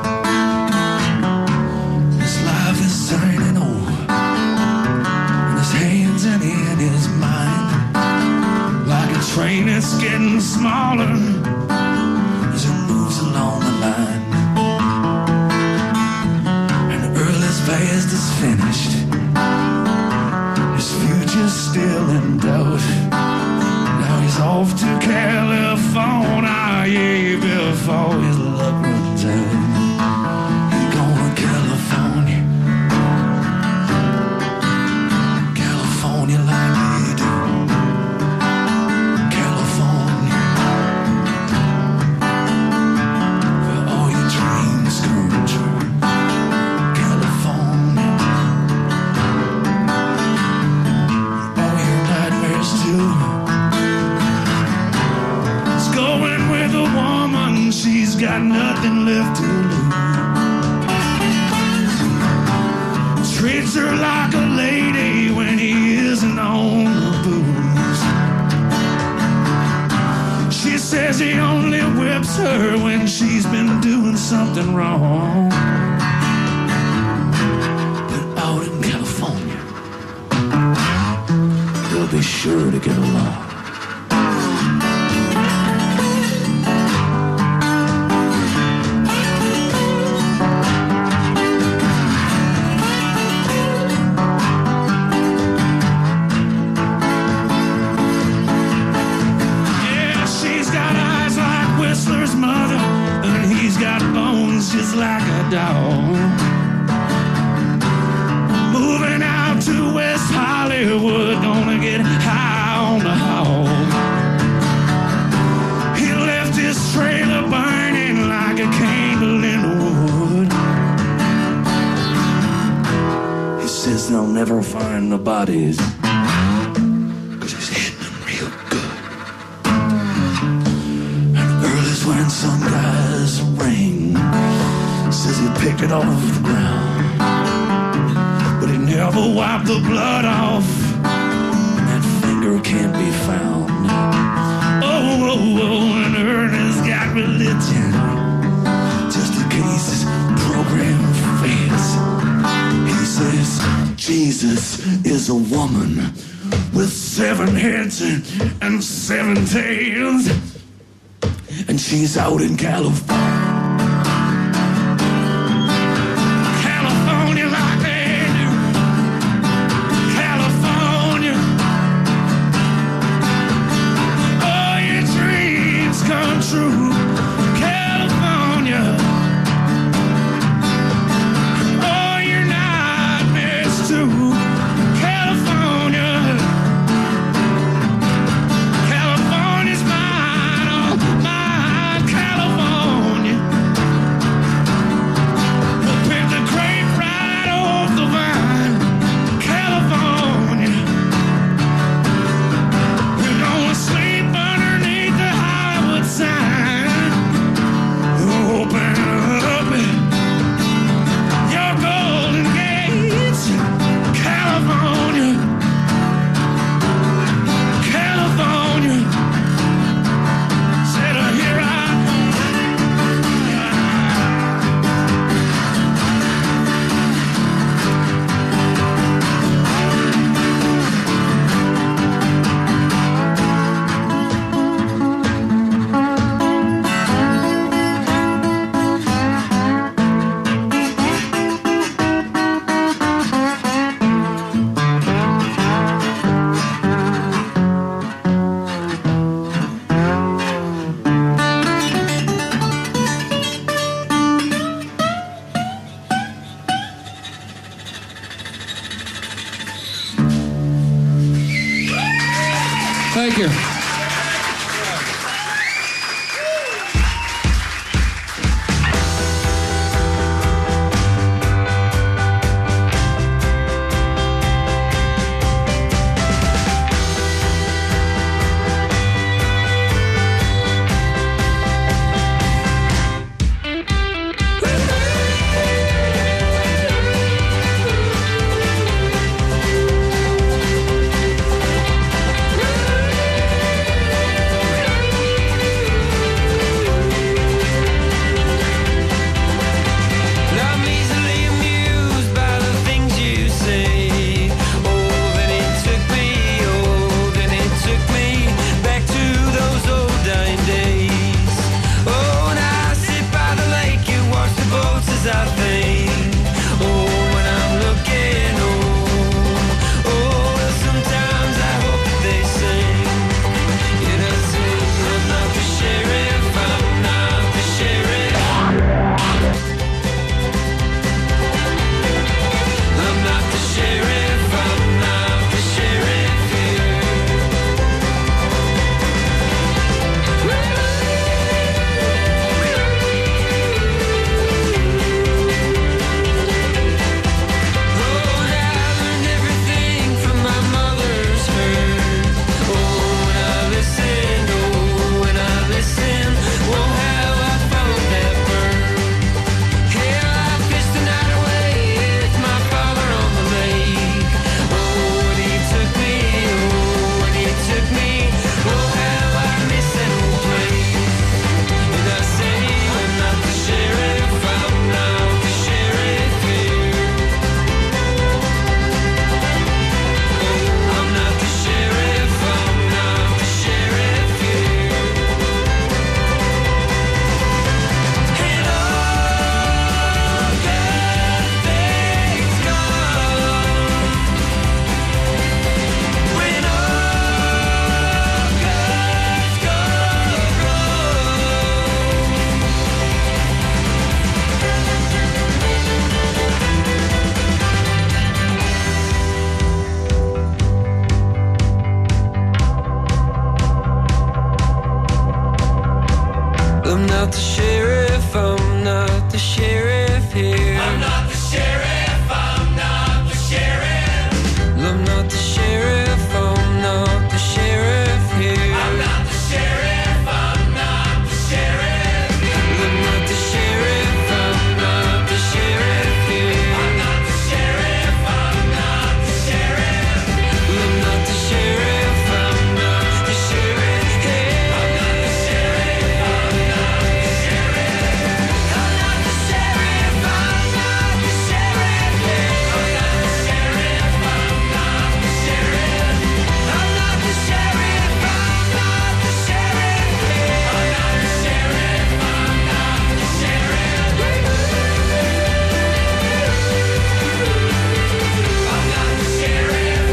His life is turning over in his hands and in his mind, like a train that's getting smaller as it moves along the line. And Early's past is finished, his future's still in doubt. Now he's off to California, yeah, before his luck runs out. He's going to California. California like they do. California. Where all your dreams come true. California. All your nightmares too. It's going with a woman, she's got nothing left to lose. Treats her like a lady when he isn't on the booze. She says he only whips her when she's been doing something wrong. But out in California, they'll be sure to get along. Yeah, she's got eyes like Whistler's mother, and he's got bones just like a dog. Moving out to West Hollywood, gonna get high on the hog. He left his trailer burning like a candle in the wood. He says they'll never find the bodies, 'cause he's hitting them real good. And Early's wearing some guy's ring. Says he picked it off the ground, but he never wiped the blood off, and that finger can't be found. Oh, oh, oh, and Ernest got religion, just in case his program fails. He says Jesus is a woman with seven heads and, and seven tails, and she's out in California. California like they do. California. All your dreams come true. California. All your nightmares too. California. California's mine, oh mine, California. We'll pick the grape right off the vine, California. We're gonna sleep underneath the Hollywood sign, I'm not the sheriff, I'm not the sheriff here. I'm not the sheriff, I'm not the sheriff. I'm not the sheriff, I'm not the sheriff here. I'm not the sheriff, I'm not the sheriff. I'm not the sheriff, I'm not the sheriff here. I'm not the sheriff, I'm not the sheriff. I'm not the sheriff, I'm not the sheriff here. I'm not the sheriff, I'm not the sheriff. I'm not the sheriff, I'm not the sheriff here. I'm not the sheriff, I'm not the sheriff. I'm not the sheriff, I'm not the sheriff here. I'm not the sheriff, I'm not the sheriff. I'm not the sheriff, I'm not the sheriff. I'm not the sheriff,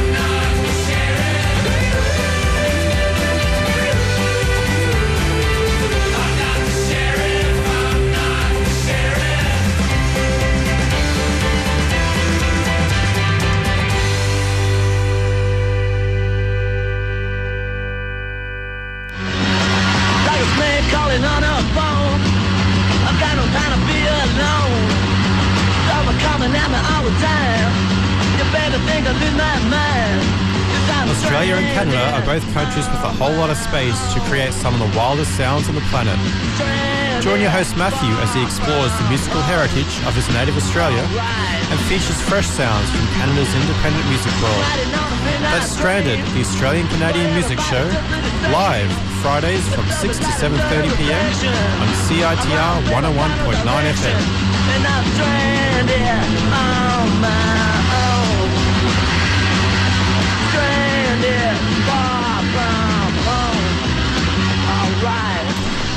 I'm not the sheriff. Like a snake calling on a phone. I've got no time to be alone. Trouble coming at me all the time. You better think I lose my mind. 'Cause I'm Australia and stranded. Canada are both countries with a whole lot of space to create some of the wildest sounds on the planet. Join your host Matthew as he explores the musical heritage of his native Australia and features fresh sounds from Canada's independent music world. That's Stranded, the Australian-Canadian music show, live Fridays from six to seven thirty p m on C I T R one oh one point nine F M. And I'm stranded on my own. Stranded far from home. All right.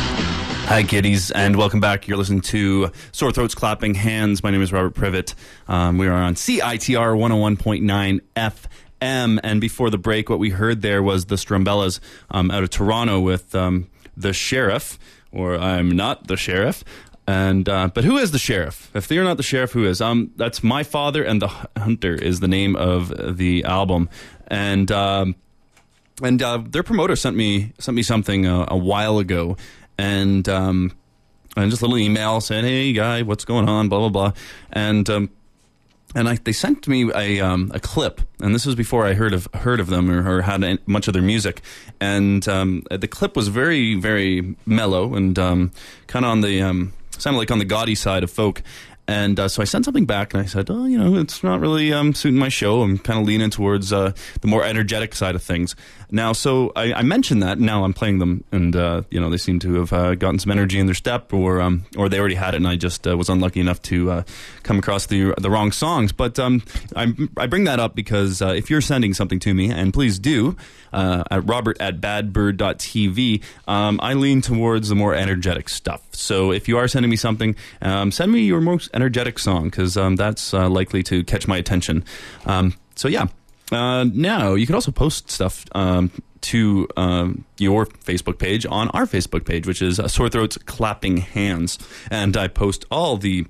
Hi, kiddies, and welcome back. You're listening to Sore Throats Clapping Hands. My name is Robert Privet. Um, we are on C I T R one oh one point nine F M, and before the break, what we heard there was the Strumbellas um, out of Toronto with um, The Sheriff, or I'm Not the Sheriff. And uh, but who is the sheriff? If they're not the sheriff, who is? Um, that's My Father and the Hunter is the name of the album, and um, and uh, their promoter sent me sent me something uh, a while ago. And um, and just a little email saying, "Hey, guy, what's going on?" Blah blah blah. And um, and I, they sent me a um, a clip, and this was before I heard of heard of them or, or had any, much of their music. And um, the clip was very very mellow and um, kind of on the um, sounded like on the gaudy side of folk. And uh, so I sent something back, and I said, "Oh, you know, it's not really um, suiting my show. I'm kind of leaning towards uh, the more energetic side of things." Now, so I, I mentioned that. Now I'm playing them, and uh, you know, they seem to have uh, gotten some energy in their step, or um, or they already had it, and I just uh, was unlucky enough to uh, come across the the wrong songs. But um, I, I bring that up because uh, if you're sending something to me, and please do, uh, at Robert at badbird dot t v, um, I lean towards the more energetic stuff. So if you are sending me something, um, send me your most energetic song, because um, that's uh, likely to catch my attention. Um, so yeah. Uh, now, you can also post stuff um, to um, your Facebook page on our Facebook page, which is uh, Sore Throats Clapping Hands. And I post all the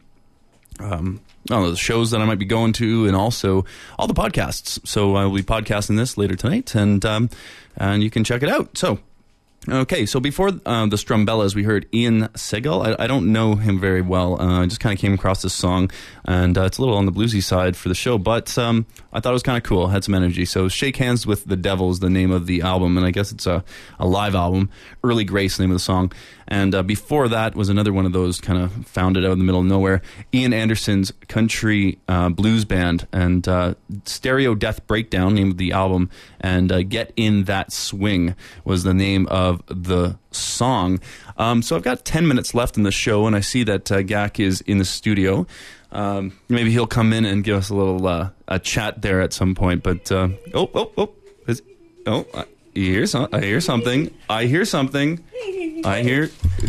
um, all the shows that I might be going to, and also all the podcasts. So I will be podcasting this later tonight, and um, and you can check it out. So, okay, so before uh, the Strumbellas, we heard Ian Segal. I, I don't know him very well. Uh, I just kind of came across this song, and uh, it's a little on the bluesy side for the show, but um, I thought it was kind of cool. It had some energy. So Shake Hands with the Devil is the name of the album, and I guess it's a, a live album. Early Grace, the name of the song. And uh, before that was another one of those kind of founded out in the middle of nowhere, Ian Anderson's country uh, blues band, and uh, Stereo Death Breakdown, name of the album, and uh, Get In That Swing was the name of the song. Um, so I've got ten minutes left in the show, and I see that uh, Gak is in the studio. Um, maybe he'll come in and give us a little uh, a chat there at some point. But uh, oh, oh, oh, is, oh, I hear, some, I hear something. I hear something. I hear.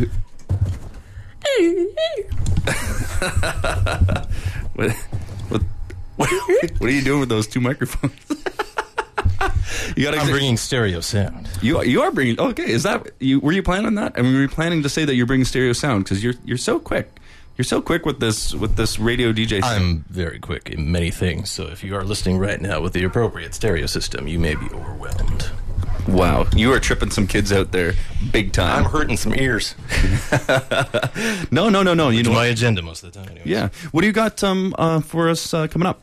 what, what, what, what are you doing with those two microphones? You gotta I'm bringing stereo sound. You are, you are bringing. Okay, is that you? Were you planning on that? I mean, were you planning to say that you're bringing stereo sound, because you're you're so quick. You're so quick with this with this radio D J. I'm very quick in many things. So if you are listening right now with the appropriate stereo system, you may be overwhelmed. Wow, you are tripping some kids out there big time. I'm hurting some ears. no, no, no, no. You It's know my what? agenda most of the time. Anyways. Yeah. What do you got um, uh, for us uh, coming up?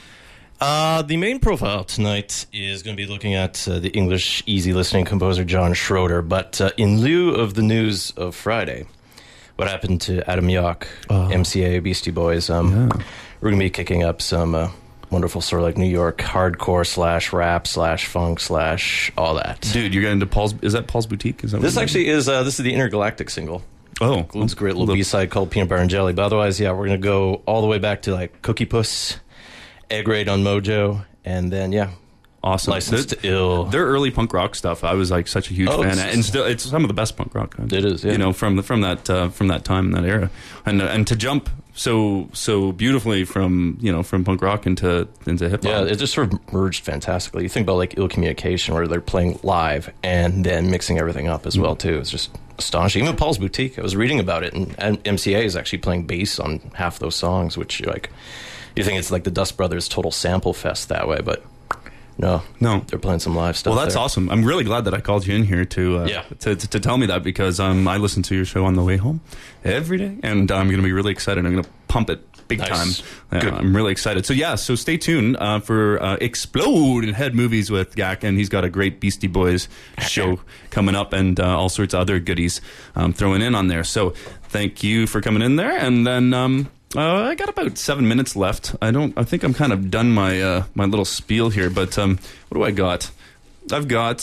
Uh, the main profile tonight is going to be looking at uh, the English easy listening composer John Schroeder. But uh, in lieu of the news of Friday, what happened to Adam Yauch, Oh. M C A, Beastie Boys, um, we're going to be kicking up some uh, wonderful sort of like New York hardcore slash rap slash funk slash all that. Dude, you're getting into Paul's. Is that Paul's Boutique? Is that This what it actually is uh, this is the Intergalactic single. Oh, Includes a great little B-side called Peanut Butter and Jelly. But otherwise, yeah, we're going to go all the way back to like Cookie Puss, Egg Raid on Mojo, and then, yeah. Awesome. Licensed Their- to Ill. Their early punk rock stuff, I was like such a huge Oh, fan, it's- and still, it's some of the best punk rock. It is, yeah. You know, from the, from that uh, from that time, that era, and uh, and to jump so so beautifully from you know from punk rock into into hip hop. Yeah, it just sort of merged fantastically. You think about like Ill Communication, where they're playing live and then mixing everything up as well too. It's just astonishing. Even Paul's Boutique, I was reading about it, and, and M C A is actually playing bass on half those songs, which like you think it's like the Dust Brothers total sample fest that way, but no, no, they're playing some live stuff. Well, that's there. awesome. I'm really glad that I called you in here to uh, Yeah. to, to to tell me that, because um, I listen to your show on the way home every day, and I'm going to be really excited. I'm going to pump it big Nice. time. Yeah, Good. I'm really excited. So yeah, so stay tuned uh, for uh, Explode in Head Movies with Gak, and he's got a great Beastie Boys show coming up, and uh, all sorts of other goodies um, throwing in on there. So thank you for coming in there, and then. Um, Uh, I got about seven minutes left. I don't. I think I'm kind of done my uh, my little spiel here. But um, what do I got? I've got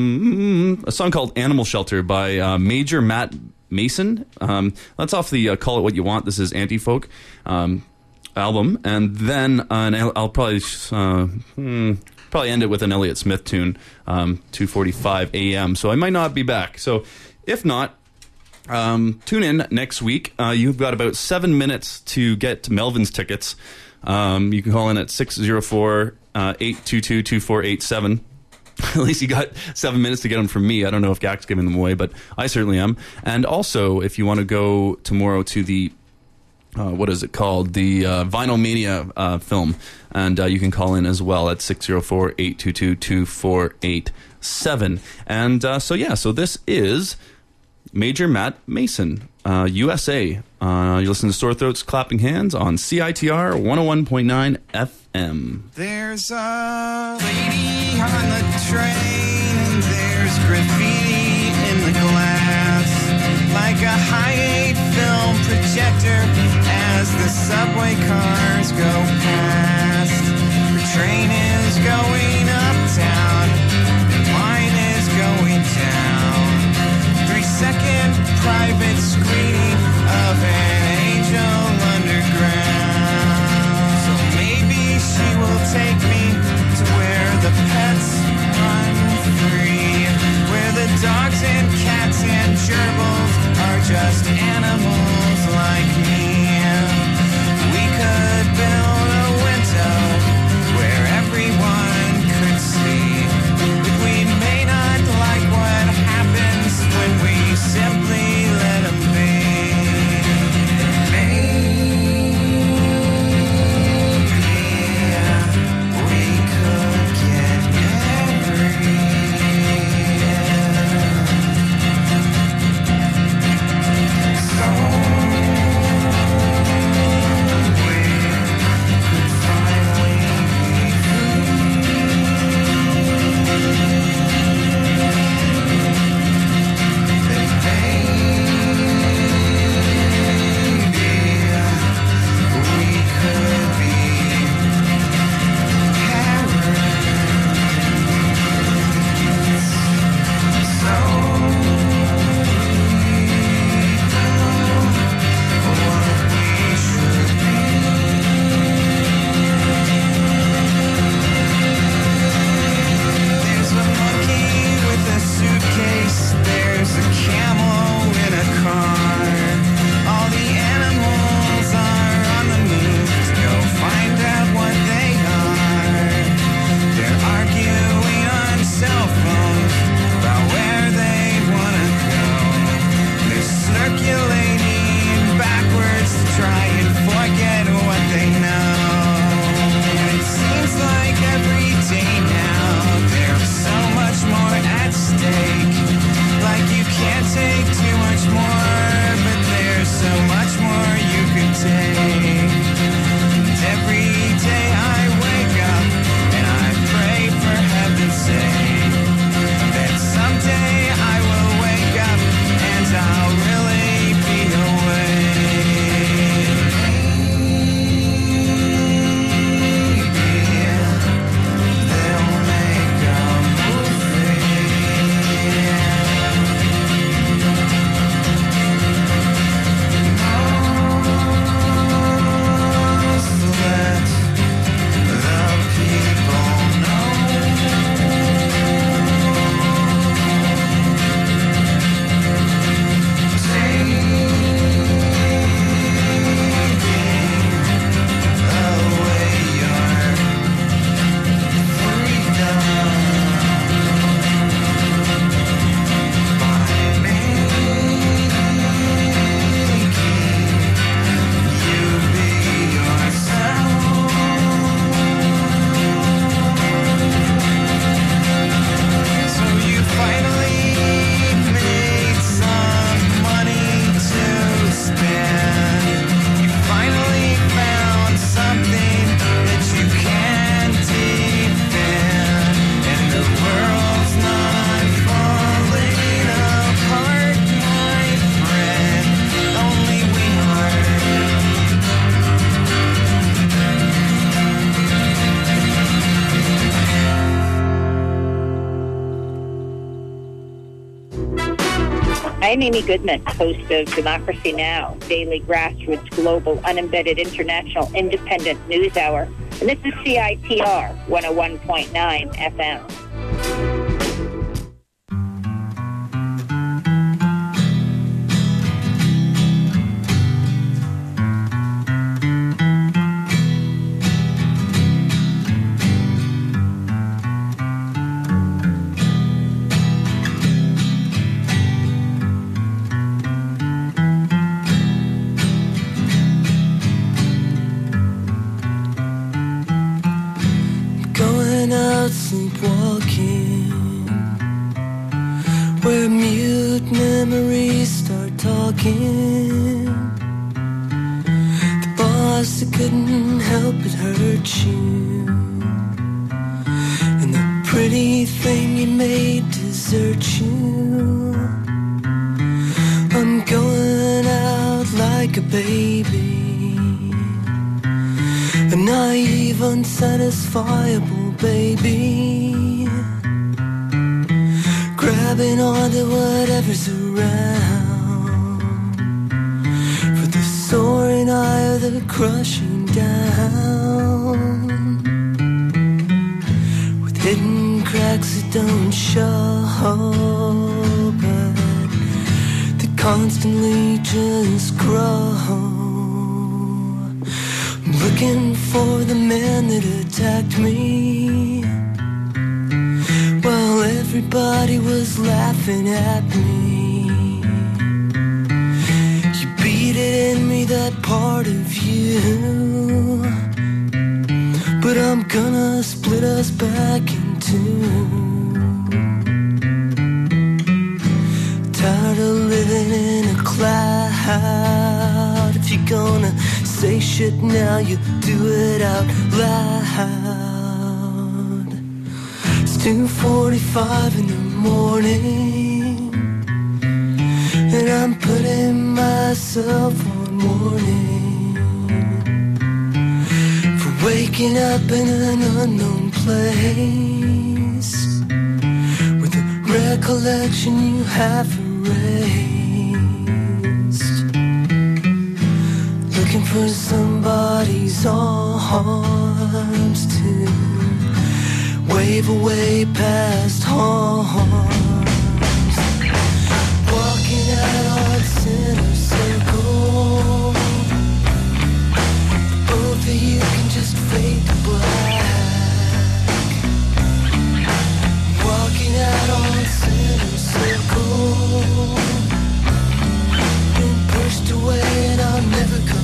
um, a song called "Animal Shelter" by uh, Major Matt Mason. Um, that's off the uh, "Call It What You Want." This is anti-folk um, album, and then uh, and I'll, I'll probably uh, hmm, probably end it with an Elliott Smith tune, um, two forty-five a.m. So I might not be back. So if not. Um, tune in next week. Uh, you've got about seven minutes to get Melvin's tickets. Um, you can call in at six oh four, eight two two, two four eight seven. At least you got seven minutes to get them from me. I don't know if Gak's giving them away, but I certainly am. And also, if you want to go tomorrow to the Uh, what is it called? The uh, Vinyl Mania uh, film. And uh, you can call in as well at six oh four, eight two two, two four eight seven. And uh, so, yeah, so this is Major Matt Mason, uh, U S A. Uh, you listen to Sore Throats Clapping Hands on C I T R one oh one point nine F M. There's a lady on the train, and there's graffiti in the glass, like a high eight film projector as the subway cars go past. The train is going uptown, and mine is going down. Three-second private screening of an Angel Underground. So maybe she will take me to where the pets run free, where the dogs and cats and gerbils are just animals like me. We could build a window where everyone could see, but we may not like what happens when we simply let them be. Maybe we could get married. So day. And every day I wake up and I pray for heaven's sake that someday I will wake up and I'll really be awake. Maybe they'll make a I'm Amy Goodman, host of Democracy Now!, daily grassroots, global, unembedded, international, independent news hour. And this is C I T R one oh one point nine F M. Going out sleepwalking, where mute memories start talking. The boss that couldn't help but hurt you, and the pretty thing you made desert you. I'm going out like a baby, a naive, unsatisfiable baby, grabbing onto whatever's around, for the soaring eye of the crushing down, with hidden cracks that don't show, but that constantly just grow. Looking for the man that attacked me, while everybody was laughing at me. You beat it in me, that part of you, but I'm gonna split us back in two. Tired of living in a cloud. If you're gonna say shit now, you do it out loud. It's two forty-five in the morning, and I'm putting myself on warning for waking up in an unknown place, with a recollection you have erased. Looking for somebody's arms to wave away past harms. Walking out on center circle, both of you can just fade to black. Walking out on center circle, been pushed away and I'll never come.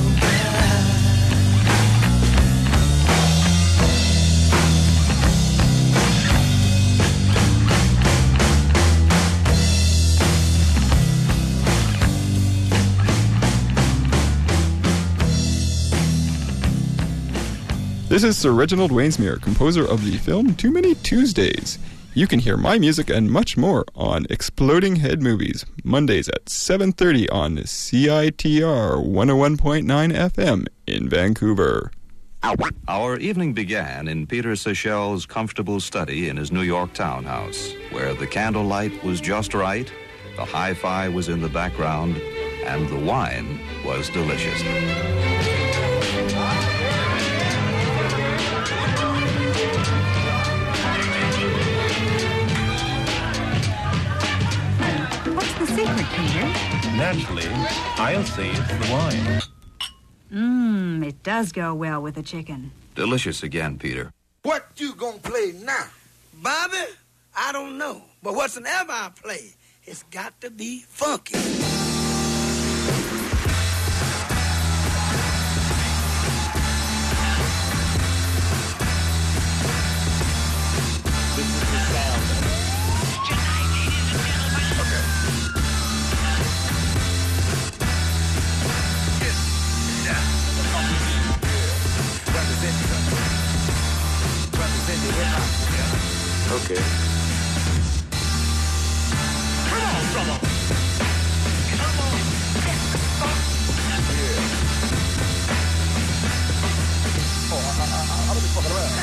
This is Sir Reginald Wainsmere, composer of the film Too Many Tuesdays. You can hear my music and much more on Exploding Head Movies, Mondays at seven thirty on C I T R one oh one point nine F M in Vancouver. Our evening began in Peter Seychelles' comfortable study in his New York townhouse, where the candlelight was just right, the hi-fi was in the background, and the wine was delicious. What's the secret, Peter? Naturally, I'll say it's the wine. Mmm, it does go well with the chicken. Delicious again, Peter. What you gonna play now? Bobby? I don't know. But whatsoever I play, it's got to be funky. This is the sound. Tonight, ladies and gentlemen. Okay. Okay. Come on, come on. Come on. Yeah. Oh, I, I, I, I'm just fucking around.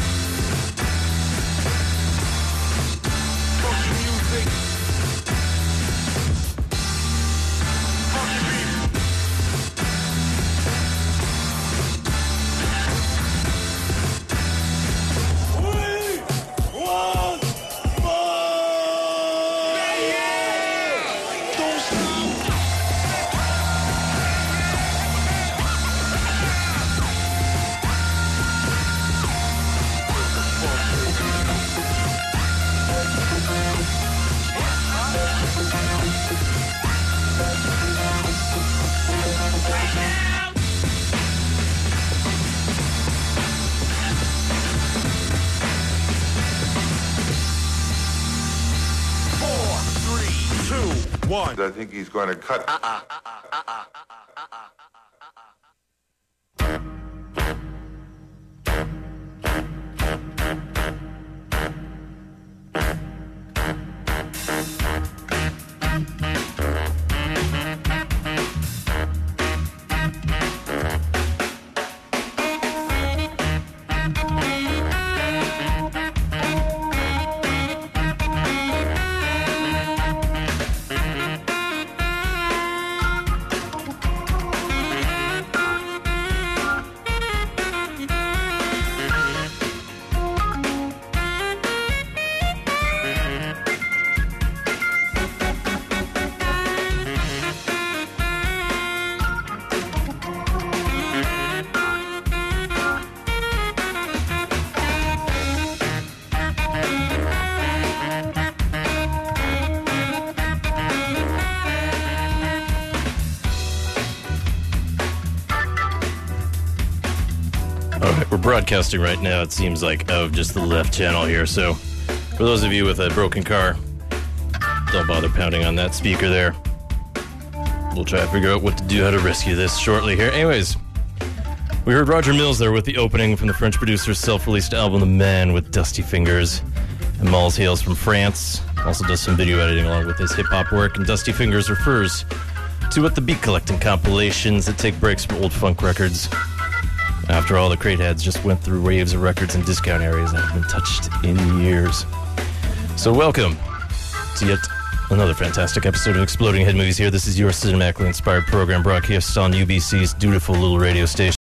Funky music. Funky beat. One. I think he's going to cut. Uh-uh. We're broadcasting right now, it seems like, of just the left channel here. So, for those of you with a broken car, don't bother pounding on that speaker there. We'll try to figure out what to do, how to rescue this shortly here. Anyways, we heard Roger Mills there with the opening from the French producer's self-released album, The Man with Dusty Fingers. And Malls hails from France. Also does some video editing along with his hip-hop work. And Dusty Fingers refers to what the beat collecting compilations that take breaks from old funk records. After all, the crate heads just went through waves of records in discount areas that haven't been touched in years. So welcome to yet another fantastic episode of Exploding Head Movies here. This is your cinematically inspired program broadcast on U B C's dutiful little radio station.